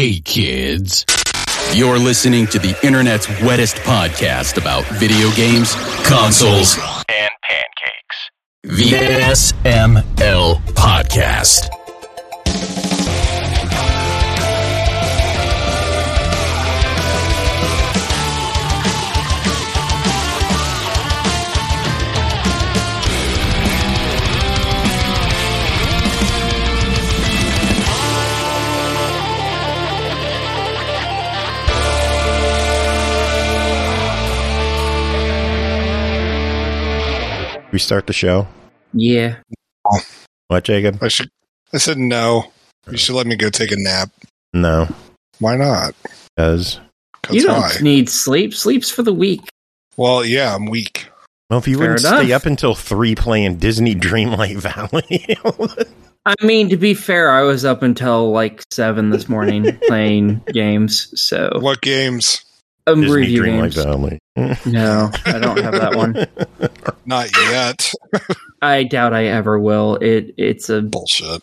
Hey kids, you're listening to the internet's wettest podcast about video games, consoles, and pancakes. The SML Podcast. We start the show? Yeah. What, Jacob? I said no. You should let me go take a nap. No. Why not? Because? You don't need sleep. Sleep's for the weak. Well, yeah, I'm weak. Well, if you wouldn't stay up until 3 playing Disney Dreamlight Valley. I mean, to be fair, I was up until like 7 this morning playing games. So what games? Disney review Dreamlight games. Valley. No, I don't have that one. Not yet. I doubt I ever will. It's a bullshit.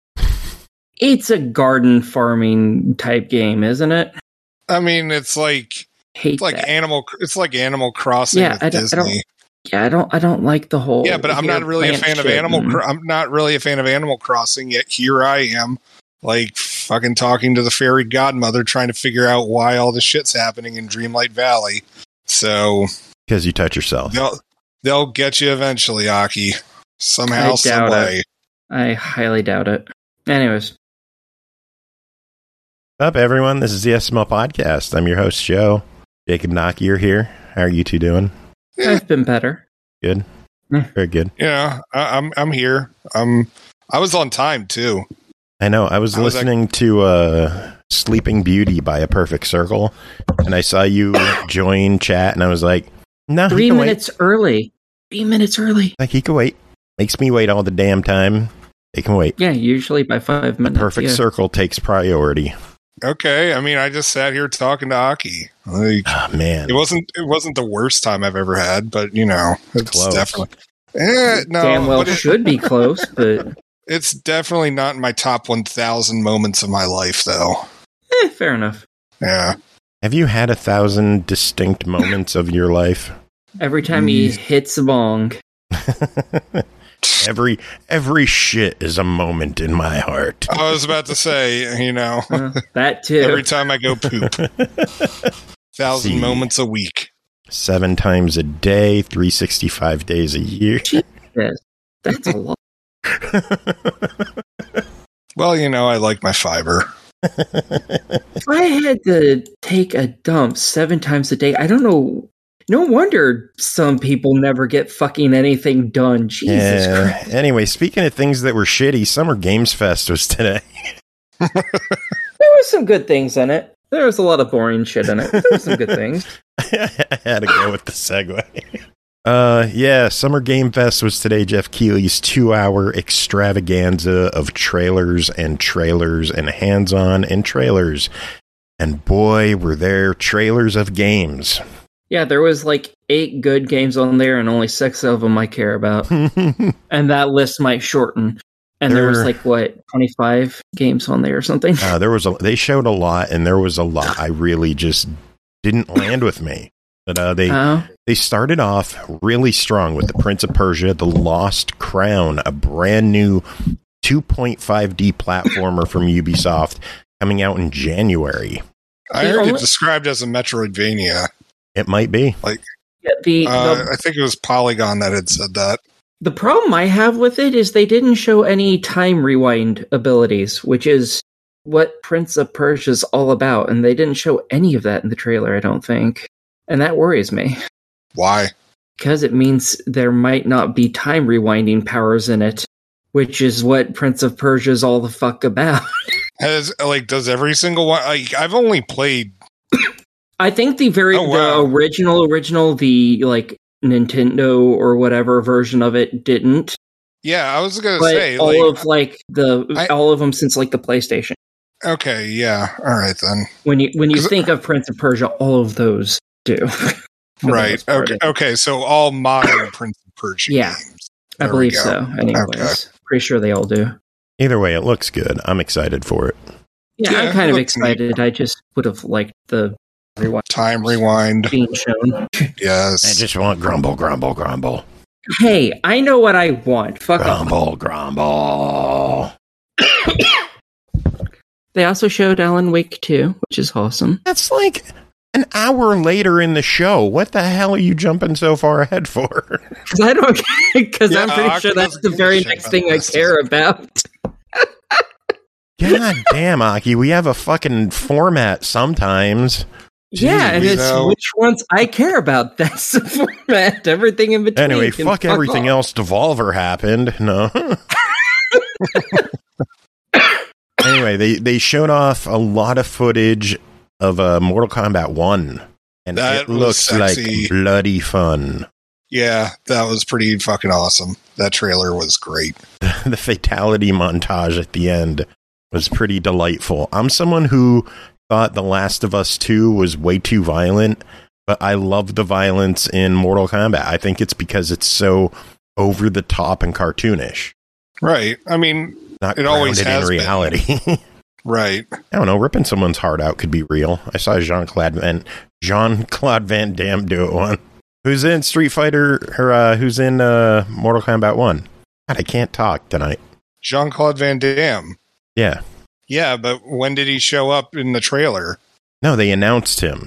It's a garden farming type game, isn't it? I mean, it's like Animal Crossing with Disney. I don't like the whole. Yeah, but I'm not really a fan of I'm not really a fan of Animal Crossing. Yet here I am, like fucking talking to the fairy godmother, trying to figure out why all the shit's happening in Dreamlight Valley. So because you touch yourself, they'll get you eventually, Aki. Somehow, some way. I highly doubt it. Anyways. What's up, everyone? This is the SML Podcast. I'm your host, Joe. Jacob Naki, you're here. How are you two doing? Yeah. I've been better. Good. Very good. Yeah, I'm here. I was on time too. I know. I was listening to Sleeping Beauty by A Perfect Circle, and I saw you join chat, and I was like, no, 3 minutes early. 3 minutes early. Like, he can wait. Makes me wait all the damn time. They can wait. Yeah, usually by 5 minutes. A Perfect Circle takes priority. Okay, I mean, I just sat here talking to Aki. Like, oh, man. It wasn't the worst time I've ever had, but, you know, it's close. Definitely... no, damn well should be close, but... It's definitely not in my top 1,000 moments of my life, though. Fair enough. Yeah. Have you had 1,000 distinct moments of your life? Every time he hits a bong. Every shit is a moment in my heart. I was about to say, you know. That too. Every time I go poop. 1,000 moments a week. 7 times a day, 365 days a year. Jesus, that's a lot. Well, you know, I like my fiber. If I had to take a dump 7 times a day, I don't know. No wonder some people never get fucking anything done. Jesus Christ. Anyway, speaking of things that were shitty, Summer Games Fest was today. There was some good things in it. There was a lot of boring shit in it. There were some good things. I had to go with the segue. Yeah, Summer Game Fest was today Jeff Keighley's 2-hour extravaganza of trailers and hands-on and trailers. And boy, were there trailers of games. Yeah, there was like 8 good games on there and only 6 of them I care about. And that list might shorten. And there was like, 25 games on there or something? They showed a lot, and there was a lot I really just didn't land with me. But they started off really strong with the Prince of Persia: The Lost Crown, a brand new 2.5D platformer from Ubisoft coming out in January. I heard it described as a Metroidvania. It might be. I think it was Polygon that had said that. The problem I have with it is they didn't show any time rewind abilities, which is what Prince of Persia is all about, and they didn't show any of that in the trailer, I don't think. And that worries me. Why? Because it means there might not be time rewinding powers in it, which is what Prince of Persia is all the fuck about. Does every single one... I've only played... I think the original, the like Nintendo or whatever version of it didn't. Yeah, I was gonna say all of them since like the PlayStation. Okay, yeah, all right then. When you think of Prince of Persia, all of those do. Right. Okay. So all modern Prince of Persia games. I believe so. Anyways, pretty sure they all do. Either way, it looks good. I'm excited for it. Yeah, I'm kind of excited. Neat. I just would have liked the time rewind being shown. Yes. I just want grumble, grumble, grumble. Hey, I know what I want. Fuck grumble, grumble. They also showed Alan Wake 2, which is awesome. That's like an hour later in the show. What the hell are you jumping so far ahead for? Because I'm pretty sure that's the very next thing I care about. God damn, Aki, we have a fucking format sometimes. Yeah, and it's which ones I care about. That's the format. Everything in between. Anyway, fuck everything else. Devolver happened. No. Anyway, they showed off a lot of footage of Mortal Kombat 1. And that looks like bloody fun. Yeah, that was pretty fucking awesome. That trailer was great. The fatality montage at the end was pretty delightful. I'm someone who thought The Last of Us 2 was way too violent, but I love the violence in Mortal Kombat. I think it's because it's so over the top and cartoonish. Right. I mean, not it always has in reality. Right. I don't know. Ripping someone's heart out could be real. I saw Jean-Claude Van Damme do it once. Who's in Street Fighter, or who's in Mortal Kombat 1? God, I can't talk tonight. Jean-Claude Van Damme. Yeah. Yeah, but when did he show up in the trailer? No, they announced him.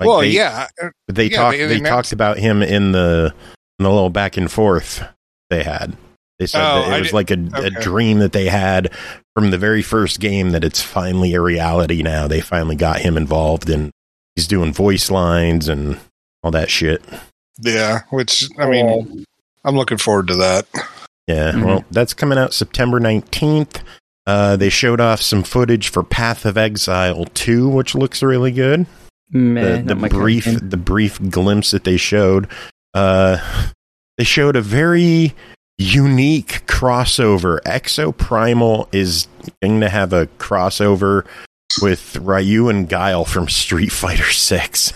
They talked about him in the little back and forth they had. They said that it was like a dream that they had from the very first game, that it's finally a reality now. They finally got him involved, and he's doing voice lines and all that shit. Yeah, which, I mean, I'm looking forward to that. Yeah, well, that's coming out September 19th. They showed off some footage for Path of Exile 2, which looks really good. Man, the brief glimpse that they showed. They showed a very unique crossover. Exoprimal is going to have a crossover with Ryu and Guile from Street Fighter 6.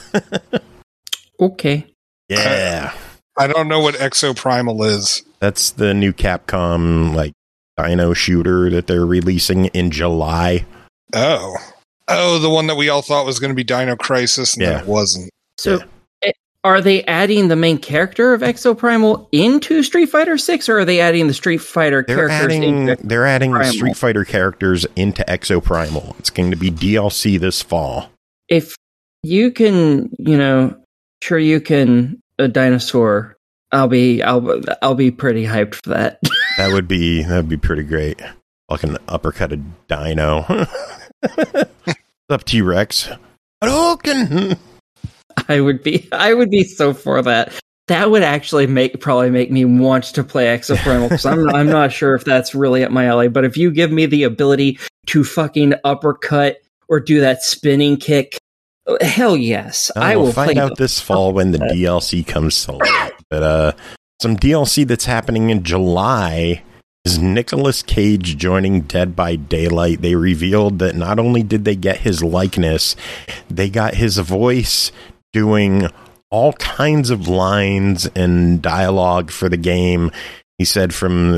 Okay. Yeah. I don't know what Exoprimal is. That's the new Capcom, like, Dino shooter that they're releasing in July. Oh, the one that we all thought was going to be Dino Crisis, and then it wasn't. So, are they adding the main character of Exoprimal into Street Fighter 6, or are they adding the Street Fighter characters? They're adding the Street Fighter characters into Exoprimal. It's going to be DLC this fall. If you can, sure you can a dinosaur. I'll be pretty hyped for that. That'd be pretty great. Fucking uppercut a dino. What's up, T-Rex? Hadouken! I would be so for that. That would actually probably make me want to play Exoprimal, because I'm not sure if that's really up my alley. But if you give me the ability to fucking uppercut or do that spinning kick, hell yes, I will find out this fall when the DLC comes to light. But some DLC that's happening in July is Nicolas Cage joining Dead by Daylight. They revealed that not only did they get his likeness, they got his voice doing all kinds of lines and dialogue for the game. He said from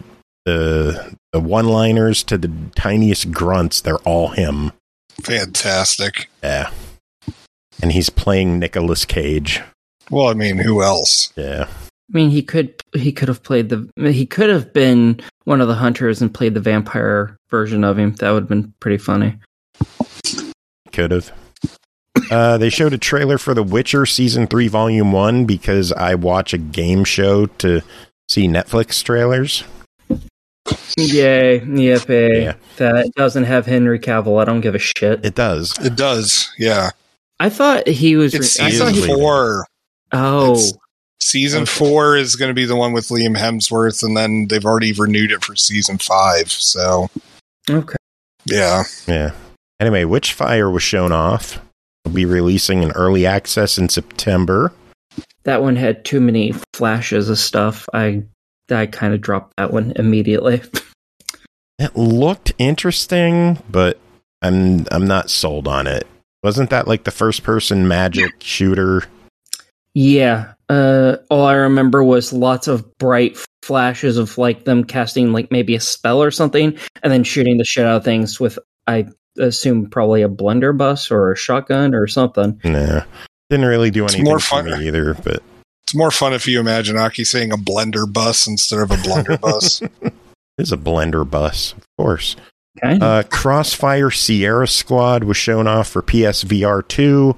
the one-liners to the tiniest grunts, they're all him. Fantastic. Yeah. And he's playing Nicolas Cage. Well, I mean, who else? Yeah. I mean, he could have been one of the hunters and played the vampire version of him. That would have been pretty funny. Could have. They showed a trailer for The Witcher Season 3 Volume 1 because I watch a game show to see Netflix trailers. Yay. Yeah. That doesn't have Henry Cavill. I don't give a shit. It does. It does, yeah. I thought he was... It's Season 4. Oh. Season 4 is going to be the one with Liam Hemsworth, and then they've already renewed it for Season 5, so... Okay. Yeah. Anyway, Witchfire was shown off. It'll be releasing in early access in September. That one had too many flashes of stuff. I kind of dropped that one immediately. It looked interesting, but I'm not sold on it. Wasn't that like the first-person magic shooter? Yeah. All I remember was lots of bright flashes of like them casting like maybe a spell or something, and then shooting the shit out of things with assume probably a blunderbuss or a shotgun or something. Nah, didn't really do anything for me either. But it's more fun if you imagine Aki saying a blender-bus instead of a blunderbuss. It's a blunderbuss, of course. Kind of. Crossfire Sierra Squad was shown off for PSVR 2.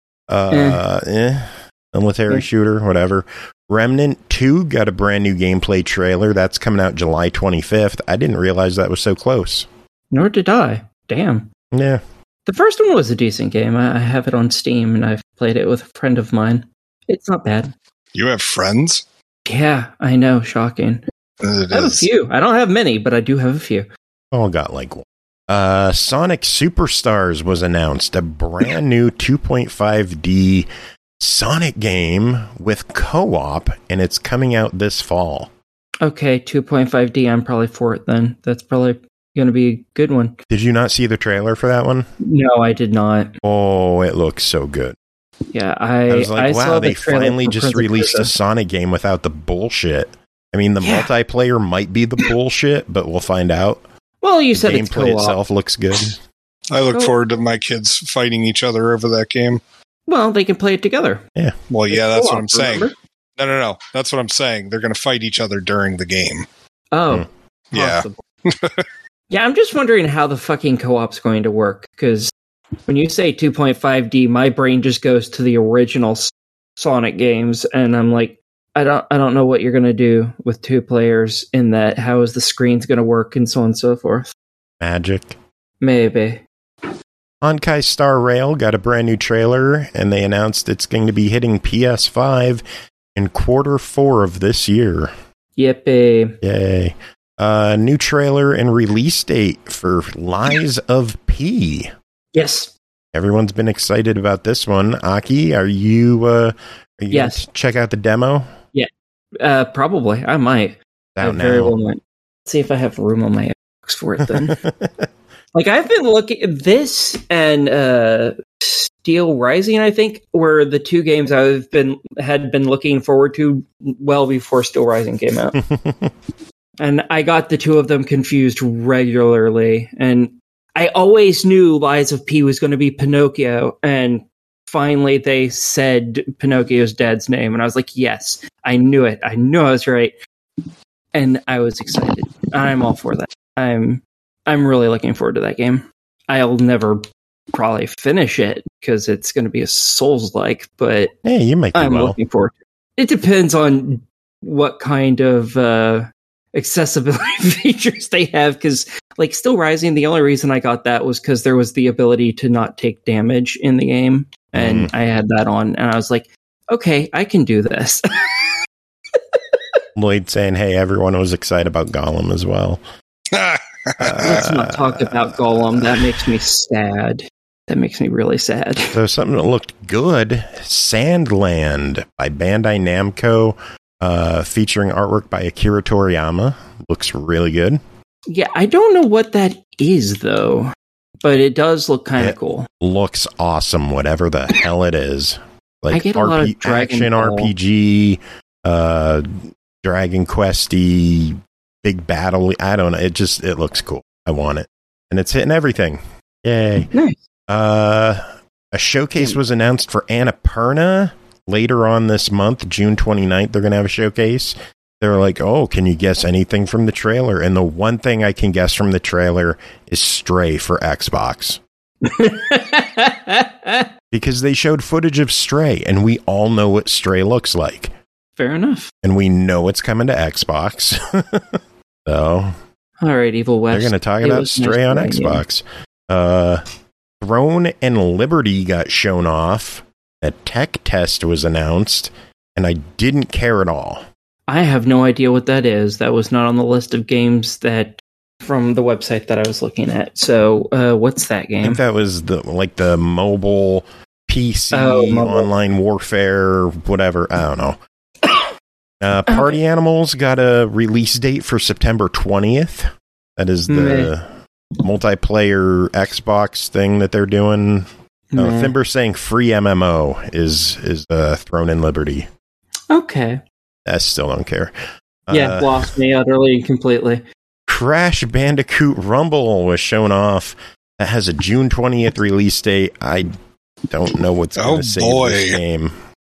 Military shooter, whatever. Remnant 2 got a brand new gameplay trailer. That's coming out July 25th. I didn't realize that was so close. Nor did I. Damn. Yeah. The first one was a decent game. I have it on Steam, and I've played it with a friend of mine. It's not bad. You have friends? Yeah, I know. Shocking. I have a few. I don't have many, but I do have a few. All got like one. Sonic Superstars was announced. A brand new 2.5D Sonic game with co-op, and it's coming out this fall. Okay, 2.5D. I'm probably for it then. That's probably going to be a good one. Did you not see the trailer for that one? No, I did not. Oh, it looks so good. Yeah, I was like, wow, they finally just released a Sonic game without the bullshit. I mean, the multiplayer might be the bullshit, but we'll find out. Well, you the said it's gameplay itself looks good. I look forward to my kids fighting each other over that game. Well, they can play it together. Yeah. Well, yeah, that's what I'm saying. Remember? No. That's what I'm saying. They're going to fight each other during the game. Oh. Yeah. Yeah, I'm just wondering how the fucking co-op's going to work, because when you say 2.5D, my brain just goes to the original Sonic games, and I'm like, I don't know what you're going to do with two players in that. How is the screens going to work, and so on and so forth. Magic. Maybe. Honkai Star Rail got a brand new trailer, and they announced it's going to be hitting PS5 in Q4 of this year. Yippee. Yay. New trailer and release date for Lies of P. Yes. Everyone's been excited about this one. Aki, are you yes. Check out the demo? Yeah. Probably. I might. Out I now. very well might. See if I have room on my Xbox for it then. Like, I've been looking at this and Steel Rising, I think, were the two games had been looking forward to well before Steel Rising came out. And I got the two of them confused regularly. And I always knew Lies of P was going to be Pinocchio. And finally they said Pinocchio's dad's name. And I was like, yes, I knew it. I knew I was right. And I was excited. I'm all for that. I'm really looking forward to that game. I'll never probably finish it because it's going to be a Souls-like, but hey, you might do I'm well. looking forward to it. It depends on what kind of accessibility features they have, because like Still Rising, the only reason I got that was because there was the ability to not take damage in the game, and I had that on, and I was like, okay, I can do this. Lloyd saying, hey, everyone was excited about Gollum as well. Let's not talk about Gollum. That makes me sad. That makes me really sad. So something that looked good, Sandland by Bandai Namco, featuring artwork by Akira Toriyama. Looks really good. Yeah, I don't know what that is, though, but it does look kind of cool. Looks awesome, whatever the hell it is. Like I get a lot of Dragon action Ball. RPG, Dragon Questy, big battle. I don't know. It looks cool. I want it. And it's hitting everything. Yay. Nice. A showcase was announced for Annapurna later on this month, June 29th. They're going to have a showcase. They're like, oh, can you guess anything from the trailer? And the one thing I can guess from the trailer is Stray for Xbox. Because they showed footage of Stray, and we all know what Stray looks like. Fair enough. And we know it's coming to Xbox. So, all right, Evil West. they're going to talk about Stray on Xbox. Throne and Liberty got shown off. A tech test was announced, and I didn't care at all. I have no idea what that is. That was not on the list of games that from the website that I was looking at. So, what's that I game? think that was the mobile PC online warfare, whatever. I don't know. Party Animals got a release date for September 20th. That is the multiplayer Xbox thing that they're doing. Thimber saying free MMO is Throne and Liberty. Okay. I still don't care. Yeah, lost me utterly and completely. Crash Bandicoot Rumble was shown off. that has a June 20th release date. I don't know what's going to save this game.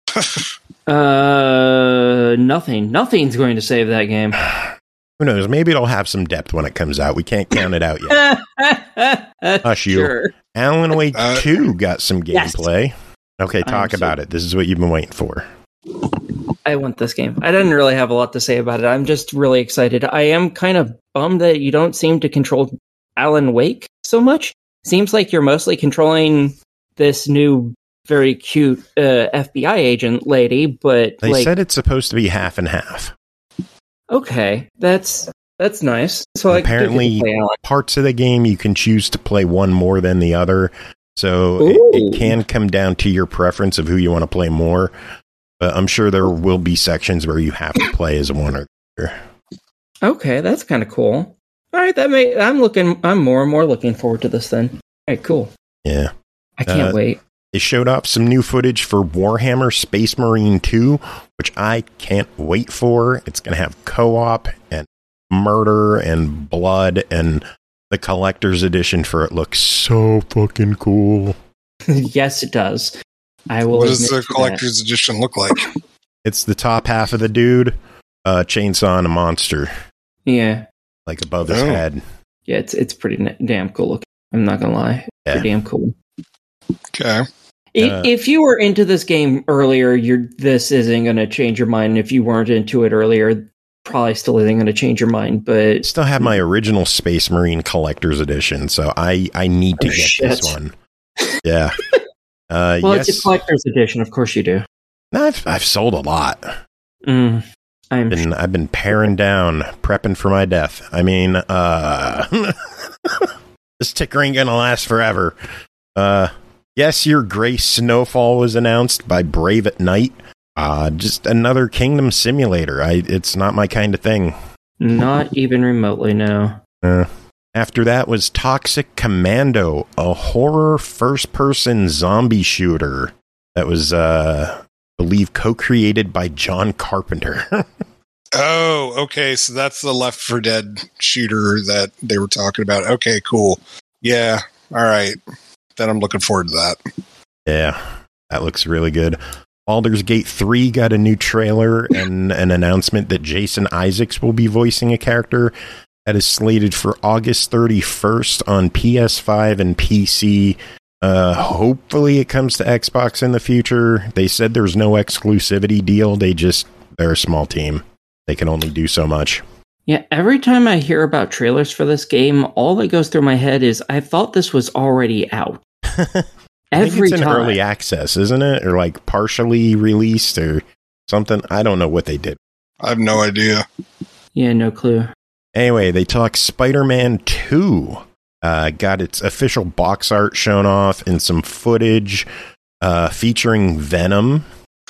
Nothing. Nothing's going to save that game. Who knows? Maybe it'll have some depth when it comes out. We can't count it out yet. Hush you. Sure. Alan Wake 2 got some gameplay. Yes. Okay, talk about it. This is what you've been waiting for. I want this game. I didn't really have a lot to say about it. I'm just really excited. I am kind of bummed that you don't seem to control Alan Wake so much. Seems like you're mostly controlling this new, very cute FBI agent lady, but they said it's supposed to be half and half. Okay, that's nice. So apparently, parts of the game you can choose to play one more than the other. So it can come down to your preference of who you want to play more. But I'm sure there will be sections where you have to play as one or the other. Okay, that's kind of cool. All right, I'm more and more looking forward to this then. All right, cool. Yeah. I can't wait. They showed off some new footage for Warhammer Space Marine 2, which I can't wait for. It's going to have co-op and murder and blood, and the collector's edition for it looks so fucking cool. Yes, it does. I will. What does the collector's edition look like? It's the top half of the dude chainsawing a monster. Yeah. Like above his head. Yeah, it's pretty damn cool looking. I'm not going to lie. Yeah. Pretty damn cool. Okay. If you were into this game earlier, this isn't going to change your mind. If you weren't into it earlier, probably still isn't going to change your mind. But I still have my original Space Marine Collector's Edition, so I need to get this one. Yeah. Well, yes. It's a Collector's Edition, of course you do. I've sold a lot. I've been paring down, prepping for my death. I mean, this ticker ain't gonna last forever. Yes, your Grace Snowfall was announced by Brave at Night. Just another Kingdom simulator. It's not my kind of thing. Not even remotely, no. After that was Toxic Commando, a horror first-person zombie shooter that was, I believe, co-created by John Carpenter. Oh, okay. So that's the Left 4 Dead shooter that they were talking about. Okay, cool. Yeah. All right. Then I'm looking forward to that. Yeah, that looks really good. Baldur's Gate 3 got a new trailer and an announcement that Jason Isaacs will be voicing a character that is slated for August 31st on PS5 and PC. Hopefully it comes to Xbox in the future. They said there's no exclusivity deal. They're a small team. They can only do so much. Yeah, every time I hear about trailers for this game, all that goes through my head is, I thought this was already out. I think it's in early access, isn't it? Or like partially released or something. I don't know what they did. I have no idea. Yeah, no clue. Anyway, they talk Spider-Man 2. Got its official box art shown off and some footage featuring Venom.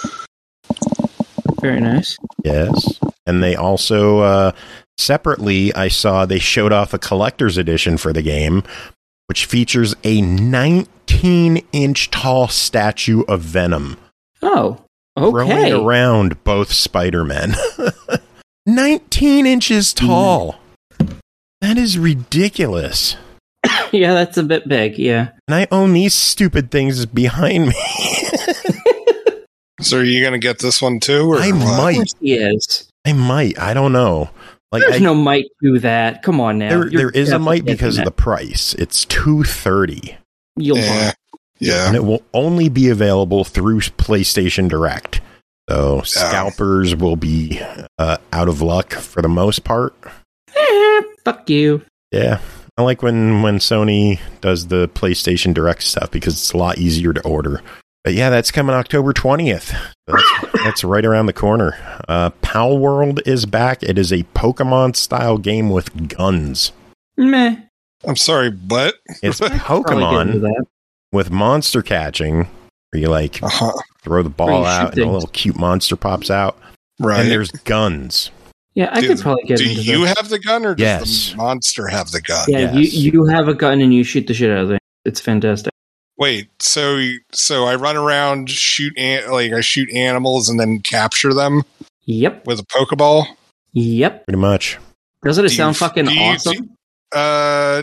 Very nice. Yes. And they also, separately, I saw they showed off a collector's edition for the game, which features a 19-inch tall statue of Venom. Oh, okay. Rolling around both Spider-Men. 19 inches tall. That is ridiculous. Yeah, that's a bit big, yeah. And I own these stupid things behind me. So are you going to get this one too? Or I might. Of course he is. I might. I don't know. Like, There's no might to that. Come on now. There is a might because of the price. It's $230. You'll buy. Yeah. And it will only be available through PlayStation Direct. So scalpers will be out of luck for the most part. Fuck you. Yeah. I like when Sony does the PlayStation Direct stuff because it's a lot easier to order. But yeah, that's coming October 20th. That's right around the corner. Pal World is back. It is a Pokemon-style game with guns. Meh. I'm sorry, but it's Pokemon with monster catching, where you like throw the ball out and a little cute monster pops out. Right. And there's guns. Yeah, I could probably get into this. Do you have the gun or does the monster have the gun? Yeah, yes. you have a gun and you shoot the shit out of it. It's fantastic. Wait, so I run around, I shoot animals and then capture them? Yep. With a Pokeball? Yep. Pretty much. Doesn't it sound fucking awesome? I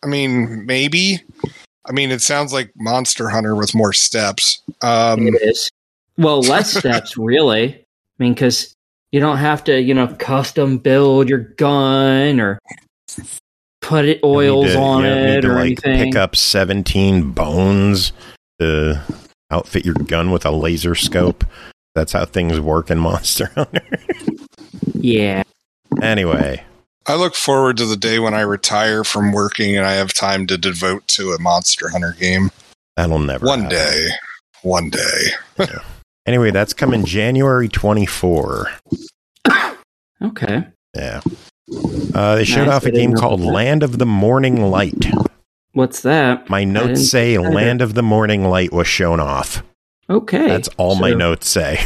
I mean, maybe. I mean, it sounds like Monster Hunter with more steps. It is. Well, less steps, really. I mean, because you don't have to, custom build your gun or put oils on it or anything. Pick up 17 bones to outfit your gun with a laser scope. That's how things work in Monster Hunter. Yeah. Anyway. I look forward to the day when I retire from working and I have time to devote to a Monster Hunter game. That'll never happen. One day. Yeah. Anyway, that's coming January 24. Okay. Yeah. They showed off a game called Land of the Morning Light. What's that? My notes say Land of the Morning Light was shown off. Okay. That's all my notes say.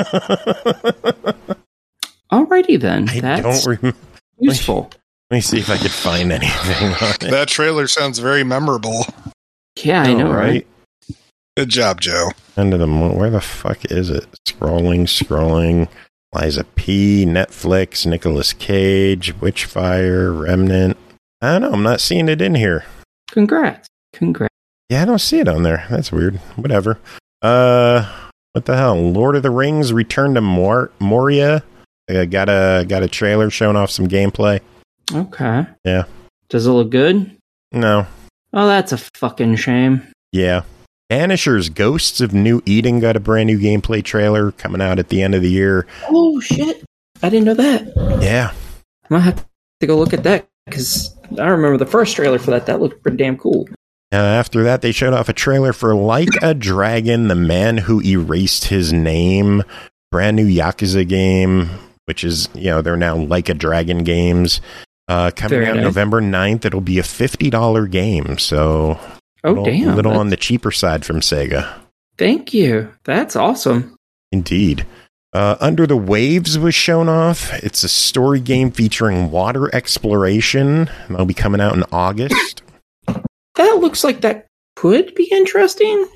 Alrighty then. Don't remember. Useful. Let me see if I could find anything on it. That trailer sounds very memorable. Yeah, I know, right? Good job, Joe. Where the fuck is it? Scrolling. Liza P, Netflix, Nicolas Cage, Witchfire, Remnant. I don't know. I'm not seeing it in here. Congrats. Yeah, I don't see it on there. That's weird. Whatever. What the hell? Lord of the Rings: Return to Moria. I got a trailer showing off some gameplay. Okay. Yeah. Does it look good? No. Oh, that's a fucking shame. Yeah. Banishers Ghosts of New Eden got a brand new gameplay trailer coming out at the end of the year. Oh, shit. I didn't know that. Yeah. I might have to go look at that, because I remember the first trailer for that. That looked pretty damn cool. After that, they showed off a trailer for Like a Dragon, The Man Who Erased His Name. Brand new Yakuza game, which is, they're now Like a Dragon games. Coming out November 9th. It'll be a $50 game, so... A little on the cheaper side from Sega. Thank you. That's awesome. Indeed. Under the Waves was shown off. It's a story game featuring water exploration. That'll be coming out in August. That looks like that could be interesting.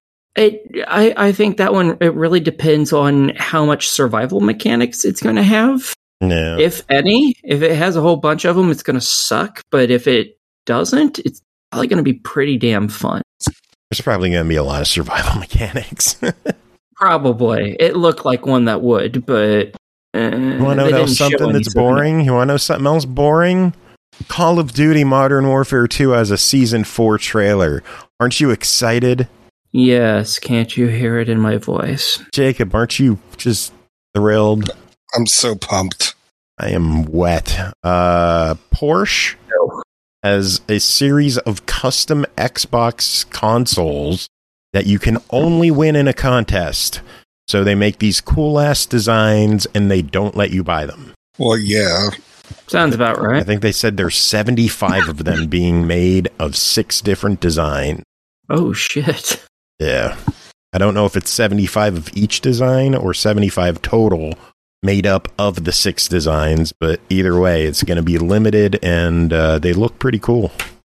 I think that one, it really depends on how much survival mechanics it's going to have. No. If any. If it has a whole bunch of them, it's going to suck. But if it doesn't, it's probably going to be pretty damn fun. There's probably going to be a lot of survival mechanics. Probably. It looked like one that would, but... you want to know something that's boring? You want to know something else boring? Call of Duty Modern Warfare 2 has a Season 4 trailer. Aren't you excited? Yes, can't you hear it in my voice? Jacob, aren't you just thrilled? I'm so pumped. I am wet. Porsche has a series of custom Xbox consoles that you can only win in a contest. So they make these cool-ass designs, and they don't let you buy them. Well, yeah. Sounds about right. I think they said there's 75 of them being made of 6 different designs. Oh, shit. Yeah. I don't know if it's 75 of each design or 75 total made up of the 6 designs, but either way, it's going to be limited, and they look pretty cool.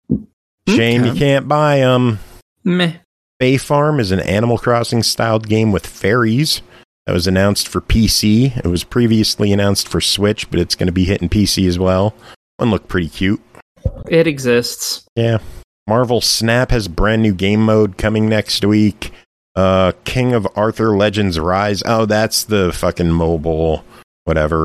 Shame you can't buy them. Meh. Bay Farm is an Animal Crossing styled game with fairies that was announced for PC. It was previously announced for Switch, but it's going to be hitting PC as well. One looked pretty cute. It exists. Yeah. Marvel Snap has brand new game mode coming next week. King of Arthur Legends Rise. Oh, that's the fucking mobile whatever.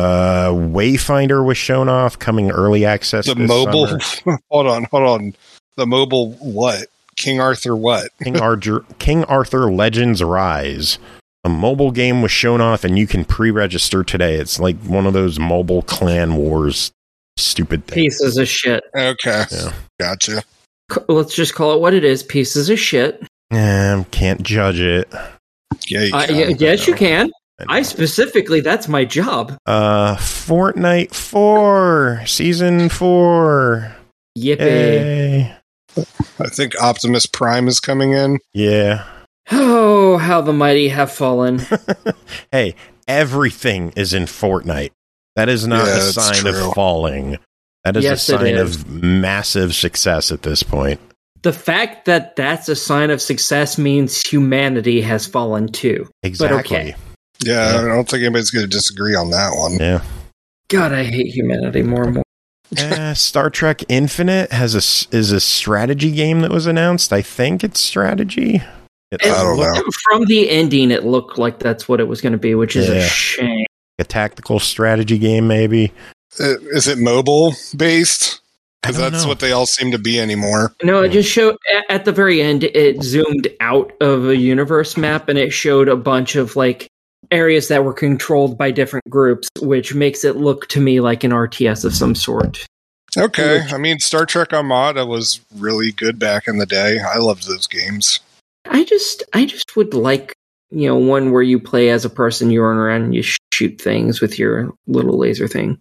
Wayfinder was shown off, coming early access the this mobile summer. hold on. The mobile what? King Arthur what? King Arthur Legends Rise. A mobile game was shown off, and you can pre-register today. It's like one of those mobile clan wars stupid things. Pieces of shit. Okay. Yeah. Gotcha. Let's just call it what it is. Pieces of shit. Can't judge it. Yeah, you can. Yes, you can. I specifically, that's my job. Fortnite 4, Season 4. Yippee. Yay. I think Optimus Prime is coming in. Yeah. Oh, how the mighty have fallen. Hey, everything is in Fortnite. That is not a sign of falling. That is a sign of massive success at this point. The fact that that's a sign of success means humanity has fallen too. Exactly. But okay. Yeah, I don't think anybody's going to disagree on that one. Yeah. God, I hate humanity more and more. Star Trek Infinite is a strategy game that was announced. I think it's strategy. I don't know. From the ending, it looked like that's what it was going to be, which is a shame. A tactical strategy game, maybe. Is it mobile based? Because that's what they all seem to be anymore. No, it just showed at the very end. It zoomed out of a universe map, and it showed a bunch of like areas that were controlled by different groups, which makes it look to me like an RTS of some sort. Okay, I mean, Star Trek Armada was really good back in the day. I loved those games. I just would like, one where you play as a person, you run around and you shoot things with your little laser thing.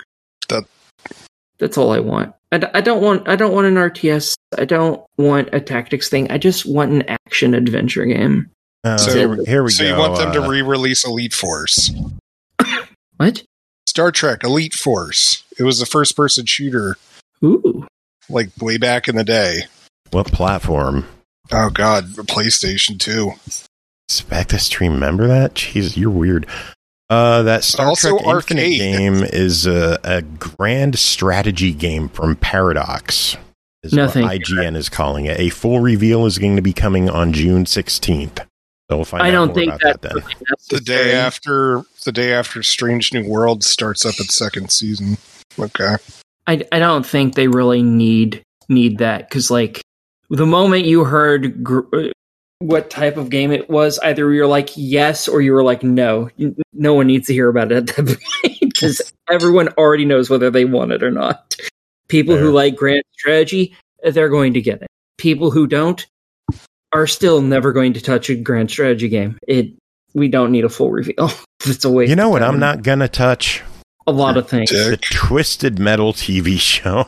That's all I want. I don't want an RTS. I don't want a tactics thing. I just want an action adventure game. So here we go. So you want them to re-release Elite Force? What? Star Trek Elite Force. It was a first-person shooter. Ooh. Like way back in the day. What platform? Oh God, PlayStation 2. Spectus Stream, remember that? Jeez, you're weird. That Star Trek Infinite game is a grand strategy game from Paradox. Is what IGN is calling it. A full reveal is going to be coming on June 16th. So we'll find out more about that then. The day after Strange New Worlds starts up its second season. Okay. I don't think they really need that, because like the moment you heard what type of game it was, either you're like yes or you were like no. No one needs to hear about it at that point, because everyone already knows whether they want it or not. People who like grand strategy, they're going to get it. People who don't are still never going to touch a grand strategy game. We don't need a full reveal. It's a waste. You know what I'm not gonna touch? A lot of things. The Twisted Metal TV show.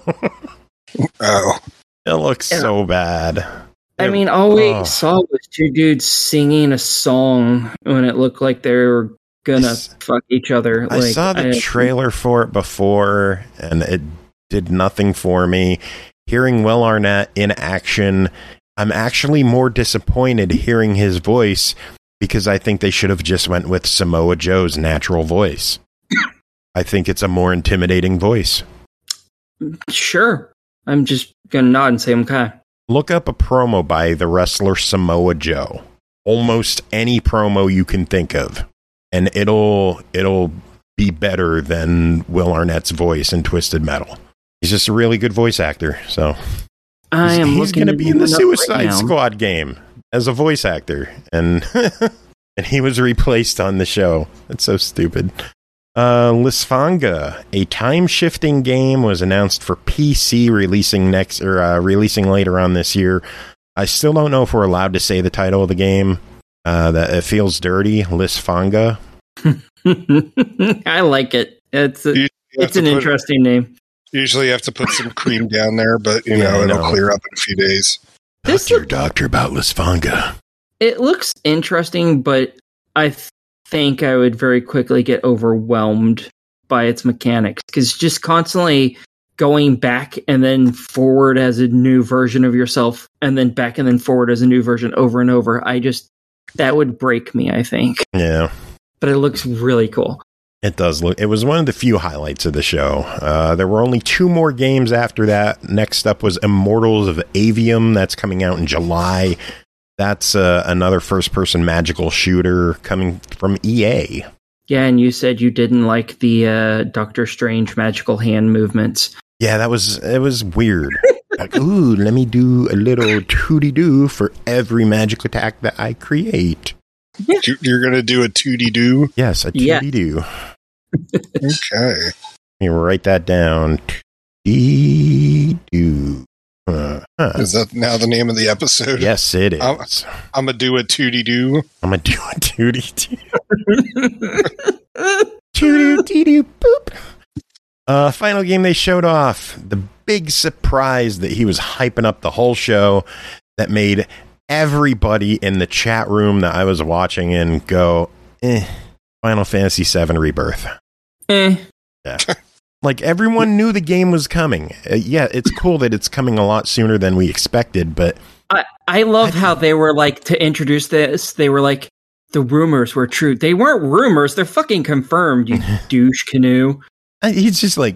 Oh. It looks so bad. I mean, all we saw was two dudes singing a song when it looked like they were gonna fuck each other. I saw the trailer for it before, and it did nothing for me. Hearing Will Arnett in action, I'm actually more disappointed hearing his voice, because I think they should have just went with Samoa Joe's natural voice. I think it's a more intimidating voice. Sure. I'm just going to nod and say okay. Look up a promo by the wrestler Samoa Joe. Almost any promo you can think of. And it'll be better than Will Arnett's voice in Twisted Metal. He's just a really good voice actor. So he's going to be in the Suicide Squad game as a voice actor. And and he was replaced on the show. That's so stupid. Lysfanga, a time-shifting game, was announced for PC, releasing later on this year. I still don't know if we're allowed to say the title of the game. That it feels dirty. Lysfanga. I like it. It's an interesting name. Usually, you have to put some cream down there, but it'll clear up in a few days. Talk to your doctor about Lysfanga. It looks interesting, but I think I would very quickly get overwhelmed by its mechanics, because just constantly going back and then forward as a new version of yourself, and then back and then forward as a new version over and over, that would break me, I think. Yeah. But it looks really cool. It does look. It was one of the few highlights of the show. There were only 2 more games after that. Next up was Immortals of Avium. That's coming out in July. That's another first-person magical shooter coming from EA. Yeah, and you said you didn't like the Doctor Strange magical hand movements. Yeah, it was weird. Like, ooh, let me do a little tooty-doo for every magic attack that I create. You're going to do a tooty-doo? Yes, a tooty-doo. Okay. Let me write that down. Tooty-doo. Is that now the name of the episode? Yes, it is. I'm going to do a tooty-doo. I'm going to do a tooty-doo. Tooty-doo, boop. Final game they showed off. The big surprise that he was hyping up the whole show that made everybody in the chat room that I was watching in go, Final Fantasy VII Rebirth. Yeah. Like, everyone knew the game was coming. Yeah, it's cool that it's coming a lot sooner than we expected, but... I love how they were like, to introduce this, they were like, the rumors were true. They weren't rumors, they're fucking confirmed, you douche canoe. He's just like,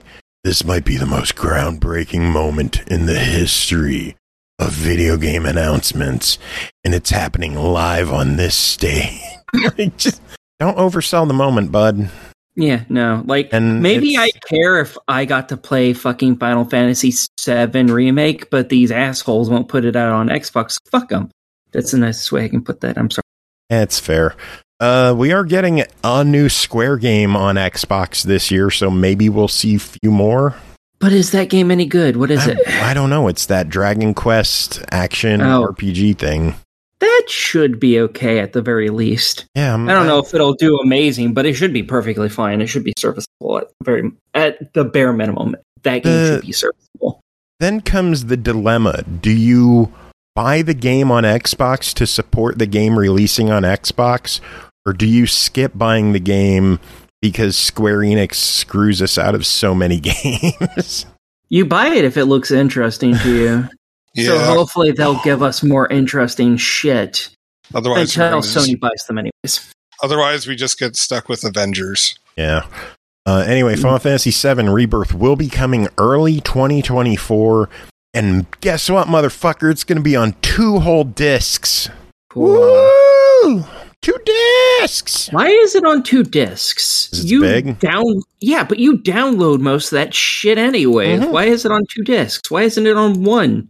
This might be the most groundbreaking moment in the history of video game announcements, and it's happening live on this stage. Like, just don't oversell the moment, bud. Yeah, no. Like, And maybe it's- I'd care if I got to play fucking Final Fantasy VII Remake, but these assholes won't put it out on Xbox. Fuck them. That's the nicest way I can put that. I'm sorry. It's fair. We are getting a new Square game on Xbox this year, so maybe we'll see a few more. But is that game any good? What is it? I don't know. It's that Dragon Quest action RPG thing. That should be okay at the very least. Yeah, I don't know if it'll do amazing, but it should be perfectly fine. It should be serviceable at the bare minimum. That game should be serviceable. Then comes the dilemma. Do you buy the game on Xbox to support the game releasing on Xbox, or do you skip buying the game because Square Enix screws us out of so many games? You buy it if it looks interesting to you. Yeah. So hopefully they'll give us more interesting shit. Otherwise, Until Sony buys them anyways. Otherwise, we just get stuck with Avengers. Yeah. Anyway, Final Fantasy VII Rebirth will be coming early 2024. And guess what, motherfucker? It's going to be on 2 whole discs. Cool. Woo! 2 discs! Why is it on 2 discs? It's big? Yeah, but you download most of that shit anyway. Mhm. Why is it on 2 discs? Why isn't it on 1?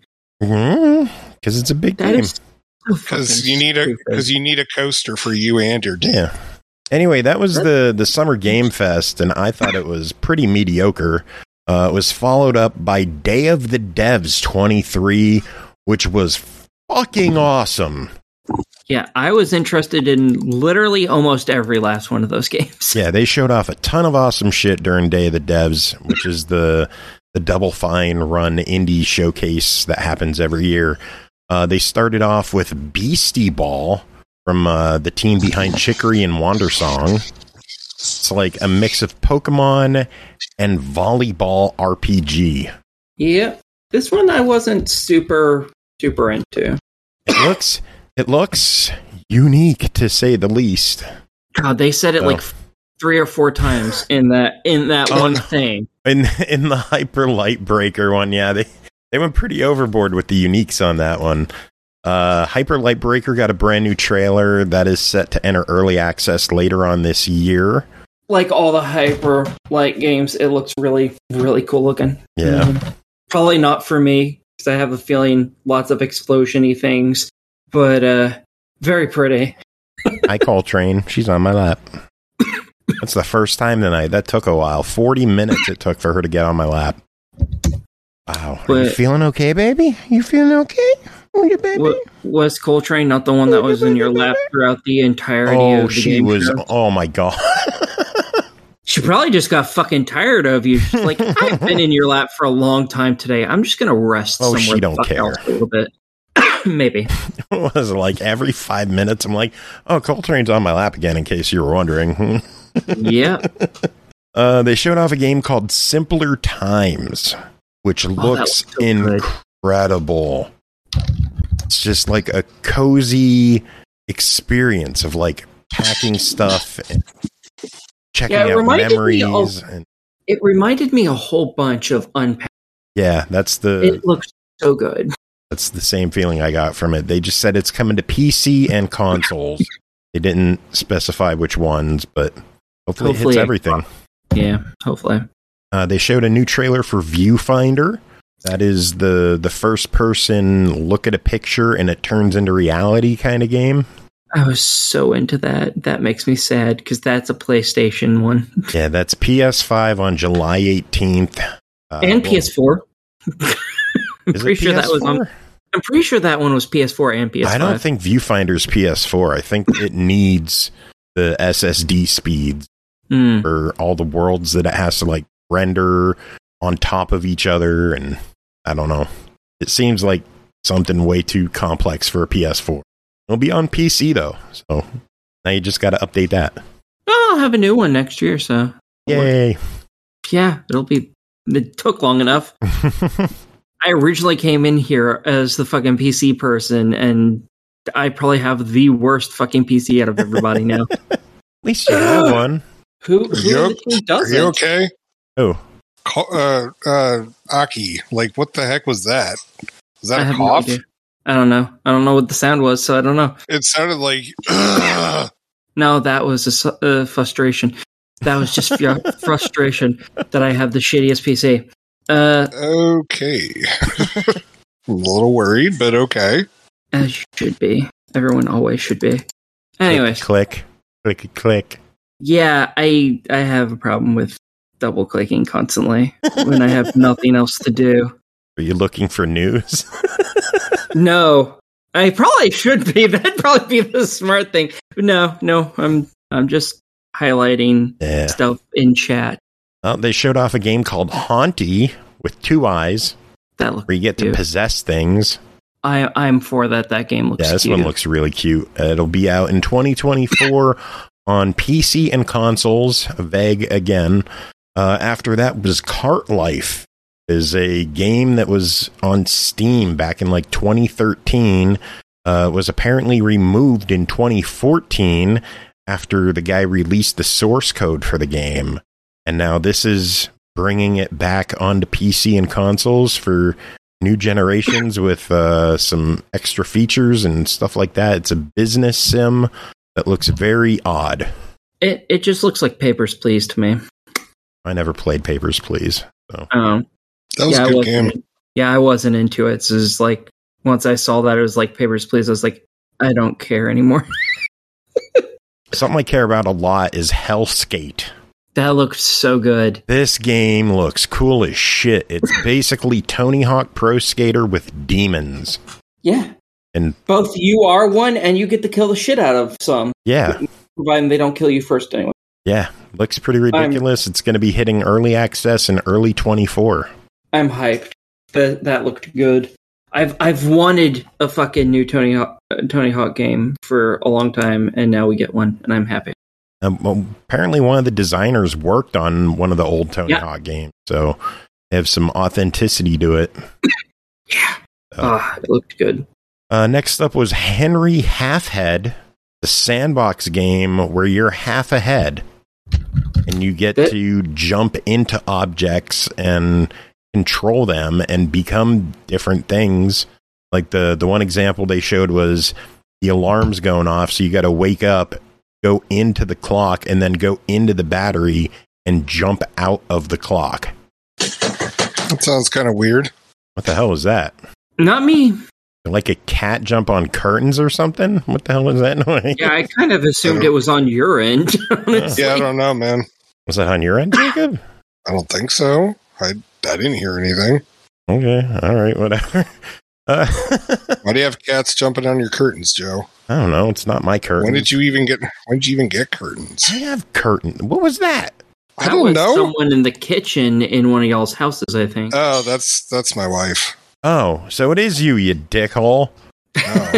Because it's a big That game. is so Because fucking you need a coaster for you and your dad. Yeah. Anyway, that was the Summer Game Fest, and I thought it was pretty mediocre. It was followed up by Day of the Devs 23, which was fucking awesome. Yeah, I was interested in literally almost every last one of those games. Yeah, they showed off a ton of awesome shit during Day of the Devs, which is the Double Fine Run indie showcase that happens every year. They started off with Beastie Ball from the team behind Chicory and Wandersong. It's like a mix of Pokemon and volleyball RPG. Yeah, this one I wasn't super into. It looks unique, to say the least. God, they said it like 3 or 4 times in that one thing. In the Hyper Light Breaker one, yeah, they went pretty overboard with the uniques on that one. Hyper Light Breaker got a brand new trailer that is set to enter early access later on this year. Like all the Hyper Light games, it looks really, really cool looking. Yeah. Probably not for me, because I have a feeling lots of explosion-y things, but very pretty. Hi, Coltrane. She's on my lap. That's the first time tonight. That took a while. 40 minutes it took for her to get on my lap. Wow. Are you feeling okay, baby? You feeling okay? Baby? Was Coltrane not the one that was in your lap throughout the entirety of the game? Oh my god. She probably just got fucking tired of you. She's like, I've been in your lap for a long time today. I'm just going to rest somewhere she don't care. else a little bit. Maybe. It was like every 5 minutes, I'm like, oh, Coltrane's on my lap again, in case you were wondering. Yeah. They showed off a game called Simpler Times, which looks so incredible. It's just like a cozy experience of like packing stuff and checking out memories. It reminded me a whole bunch of Unpacked. Yeah, it looks so good. That's the same feeling I got from it. They just said it's coming to PC and consoles. They didn't specify which ones, but hopefully it hits everything. Yeah, hopefully. They showed a new trailer for Viewfinder. That is the first person look at a picture and it turns into reality kind of game. I was so into that. That makes me sad because that's a PlayStation one. Yeah, that's PS5 on July 18th. And PS4. I'm pretty sure that was on. I'm pretty sure that one was PS4 and PS5. I don't think Viewfinder's PS4. I think it needs the SSD speeds for all the worlds that it has to like render on top of each other, and I don't know. It seems like something way too complex for a PS4. It'll be on PC though, so now you just got to update that. I'll have a new one next year, so yay! Yeah, it took long enough. I originally came in here as the fucking PC person, and I probably have the worst fucking PC out of everybody now. At least you have one. Who doesn't? Are you okay? Oh, Aki. Like, what the heck was that? Was that I a have cough? No idea. I don't know. I don't know what the sound was, so I don't know. It sounded like... No, that was a frustration. That was just frustration that I have the shittiest PC. Okay. I'm a little worried, but okay. As you should be. Everyone always should be. Anyways. Click. Yeah, I have a problem with double clicking constantly when I have nothing else to do. Are you looking for news? No. I probably should be. That'd probably be the smart thing. No, I'm just highlighting stuff in chat. They showed off a game called Haunty with 2 eyes. That looks where you get to possess things. I'm for that. That game looks cute. Yeah, this one looks really cute. It'll be out in 2024 on PC and consoles. Vague again. After that was Cart Life. Is a game that was on Steam back in like 2013. Was apparently removed in 2014 after the guy released the source code for the game. And now this is bringing it back onto PC and consoles for new generations with some extra features and stuff like that. It's a business sim that looks very odd. It just looks like Papers, Please to me. I never played Papers, Please. So. That was a good game. Yeah, I wasn't into it. So it was like, once I saw that it was like Papers, Please, I was like, I don't care anymore. Something I care about a lot is Hellskate. That looks so good. This game looks cool as shit. It's basically Tony Hawk Pro Skater with demons. Yeah. And both you are one and you get to kill the shit out of some. Yeah. Providing they don't kill you first anyway. Yeah. Looks pretty ridiculous. It's going to be hitting early access in early 24. I'm hyped. That looked good. I've wanted a fucking new Tony Hawk game for a long time, and now we get one, and I'm happy. Well, apparently one of the designers worked on one of the old Tony Hawk games, so they have some authenticity to it. Yeah. It looked good. Next up was Henry Halfhead, the sandbox game where you're half a head, and you get to jump into objects and control them and become different things. Like the one example they showed was the alarm's going off, so you got to wake up, go into the clock, and then go into the battery and jump out of the clock. That sounds kind of weird. What the hell is that? Not me. Like a cat jump on curtains or something? What the hell is that noise? Yeah, I kind of assumed it was on your end. Honestly. Yeah, I don't know, man. Was that on your end, Jacob? I don't think so. I didn't hear anything. Okay, all right, whatever. Why do you have cats jumping on your curtains, Joe? I don't know. It's not my curtain. When did you even get curtains? I have curtains. What was that? I don't know. Someone in the kitchen in one of y'all's houses, I think. Oh, that's my wife. Oh, so it is you dickhole. Oh.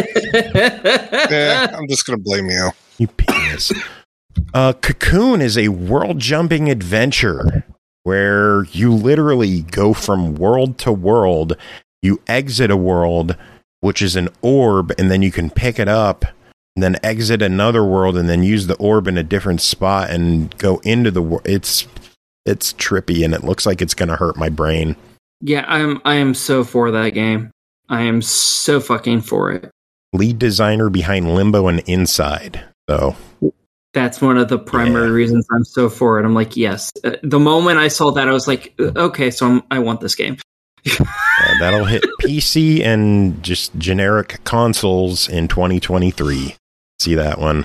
Yeah, I'm just gonna blame you. You penis. Cocoon is a world-jumping adventure where you literally go from world to world. You exit a world, which is an orb, and then you can pick it up, and then exit another world, and then use the orb in a different spot and go into the world. It's trippy, and it looks like it's going to hurt my brain. Yeah, I am so for that game. I am so fucking for it. Lead designer behind Limbo and Inside, so... That's one of the primary reasons I'm so for it. I'm like, yes. The moment I saw that, I was like, okay, so I want this game. That'll hit PC and just generic consoles in 2023. See that one.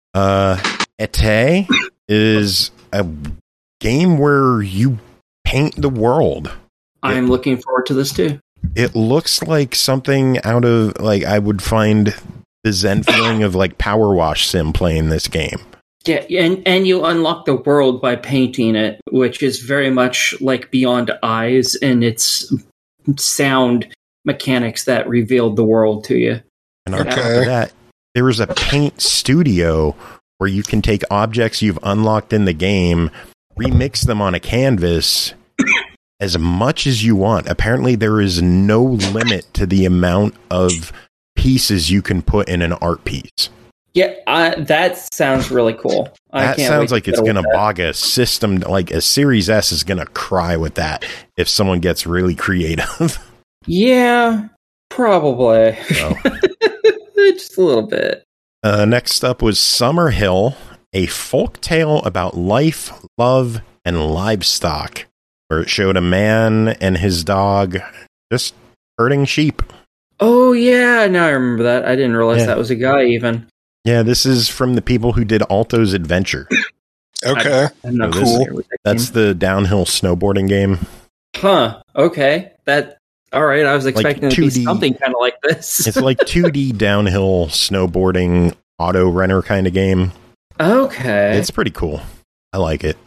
Ete is a game where you paint the world. I'm looking forward to this too. It looks like something out of, like, I would find the Zen feeling of like Power Wash Sim playing this game. Yeah, and you unlock the world by painting it, which is very much like Beyond Eyes and its sound mechanics that revealed the world to you. And on top of that, there is a paint studio where you can take objects you've unlocked in the game, remix them on a canvas as much as you want. Apparently, there is no limit to the amount of pieces you can put in an art piece. Yeah, that sounds really cool. That sounds like it's going to bog a system, like a Series S is going to cry with that if someone gets really creative. Yeah, probably. So. Just a little bit. Next up was Summerhill, a folk tale about life, love, and livestock, where it showed a man and his dog just herding sheep. Oh, yeah, now I remember that. I didn't realize that was a guy, even. Yeah, this is from the people who did Alto's Adventure. Okay. I'm not cool. That's the downhill snowboarding game. Huh, okay. All right, I was expecting like it to be something kind of like this. It's like 2D downhill snowboarding auto renter kind of game. Okay. It's pretty cool. I like it.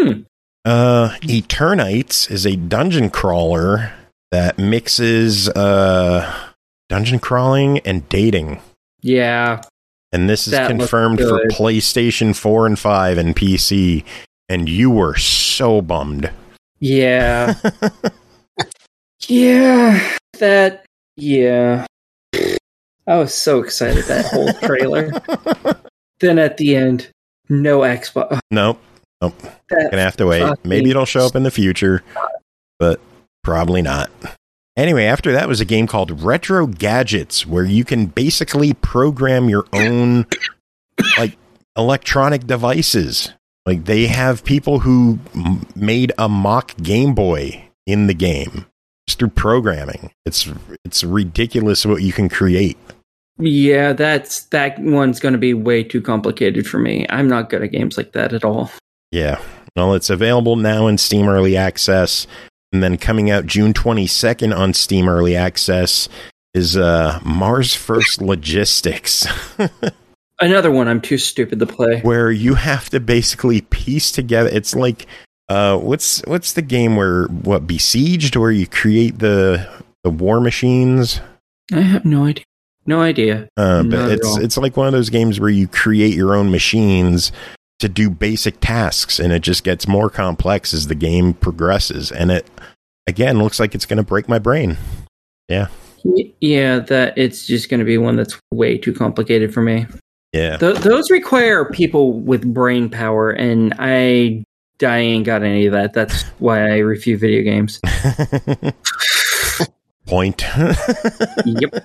Eternites is a dungeon crawler that mixes dungeon crawling and dating. Yeah. And this is confirmed for PlayStation 4 and 5 and PC. And you were so bummed. Yeah. Yeah. I was so excited that whole trailer. Then at the end, no Xbox. Nope. Gonna have to wait. Maybe it'll show up in the future, but probably not. Anyway, after that was a game called Retro Gadgets, where you can basically program your own like electronic devices. Like they have people who made a mock Game Boy in the game just through programming. It's ridiculous what you can create. Yeah, that one's going to be way too complicated for me. I'm not good at games like that at all. Yeah. Well, it's available now in Steam Early Access. And then coming out June 22nd on Steam Early Access is Mars First Logistics. Another one I'm too stupid to play. Where you have to basically piece together. It's like, what's the game where, Besieged, where you create the war machines? I have no idea. No idea. But it's like one of those games where you create your own machines to do basic tasks, and it just gets more complex as the game progresses. And it, again, looks like it's going to break my brain. Yeah. Yeah, that it's just going to be one that's way too complicated for me. Yeah. Those require people with brain power, and I ain't got any of that. That's why I review video games. Point. Yep.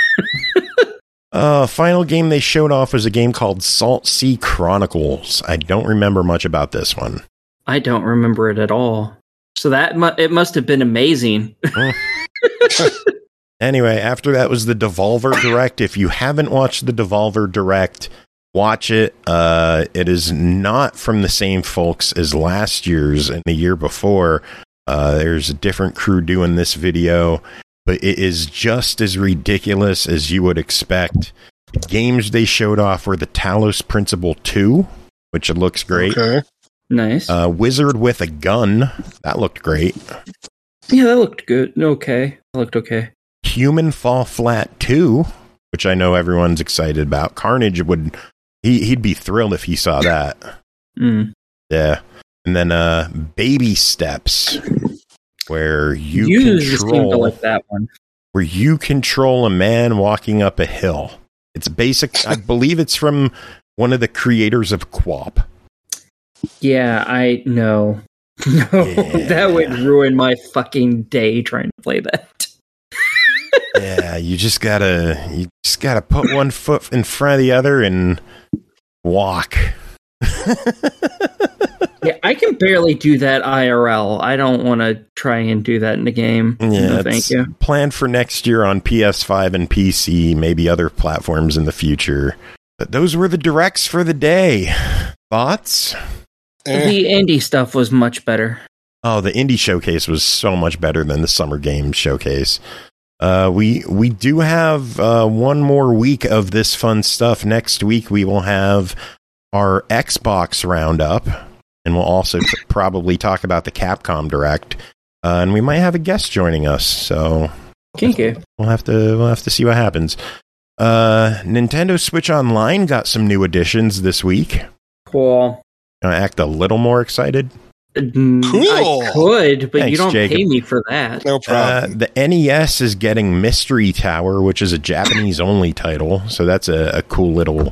Final game they showed off was a game called Salt Sea Chronicles. I don't remember much about this one. I don't remember it at all. So it must have been amazing. Anyway, after that was the Devolver Direct. If you haven't watched the Devolver Direct, watch it. It is not from the same folks as last year's and the year before. There's a different crew doing this video. But it is just as ridiculous as you would expect. The games they showed off were the Talos Principle 2, which looks great. Okay. Nice. Wizard with a Gun. That looked great. Yeah, that looked good. Okay. That looked okay. Human Fall Flat 2, which I know everyone's excited about. Carnage he'd be thrilled if he saw that. Yeah. And then Baby Steps, where you control like that one. Where you control a man walking up a hill. It's basic. I believe it's from one of the creators of QWOP. Yeah, I know. No, yeah. That would ruin my fucking day trying to play that. Yeah, you just gotta put one foot in front of the other and walk. Yeah, I can barely do that IRL. I don't want to try and do that in the game. Yeah, no, thank you. Planned for next year on PS5 and PC, maybe other platforms in the future. But those were the directs for the day. Thoughts? The indie stuff was much better. Oh, the indie showcase was so much better than the Summer Games showcase. We do have one more week of this fun stuff. Next week we will have our Xbox roundup. And we'll also probably talk about the Capcom Direct, and we might have a guest joining us. So, kinky. We'll have to see what happens. Nintendo Switch Online got some new additions this week. Cool. I act a little more excited. Cool. I could, but Thanks, you don't Jacob. pay me for that. No problem. The NES is getting Mystery Tower, which is a Japanese-only title. So that's a cool little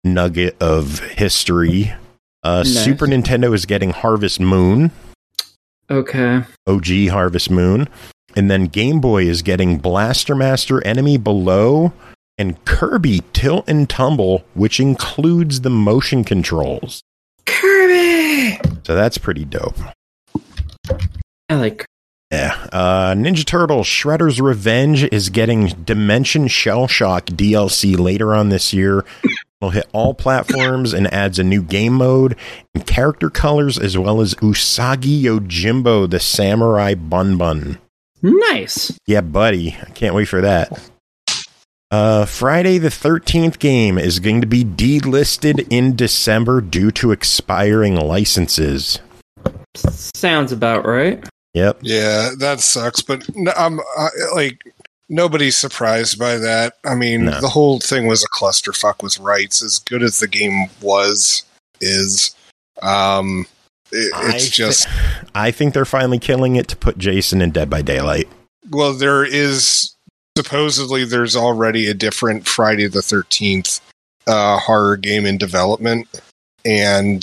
nugget of history. Nice. Super Nintendo is getting Harvest Moon. Okay. OG Harvest Moon. And then Game Boy is getting Blaster Master Enemy Below and Kirby Tilt and Tumble, which includes the motion controls. Kirby! So that's pretty dope. I like. Yeah. Ninja Turtles Shredder's Revenge is getting Dimension Shell Shock DLC later on this year. It'll hit all platforms and adds a new game mode and character colors, as well as Usagi Yojimbo, the Samurai Bun. Nice. Yeah, buddy. I can't wait for that. Friday the 13th game is going to be delisted in December due to expiring licenses. Sounds about right. Yep. Yeah, that sucks, but I'm nobody's surprised by that. I mean, The whole thing was a clusterfuck with rights. As good as the game is. It's just. I think they're finally killing it to put Jason in Dead by Daylight. Well, supposedly there's already a different Friday the 13th horror game in development, and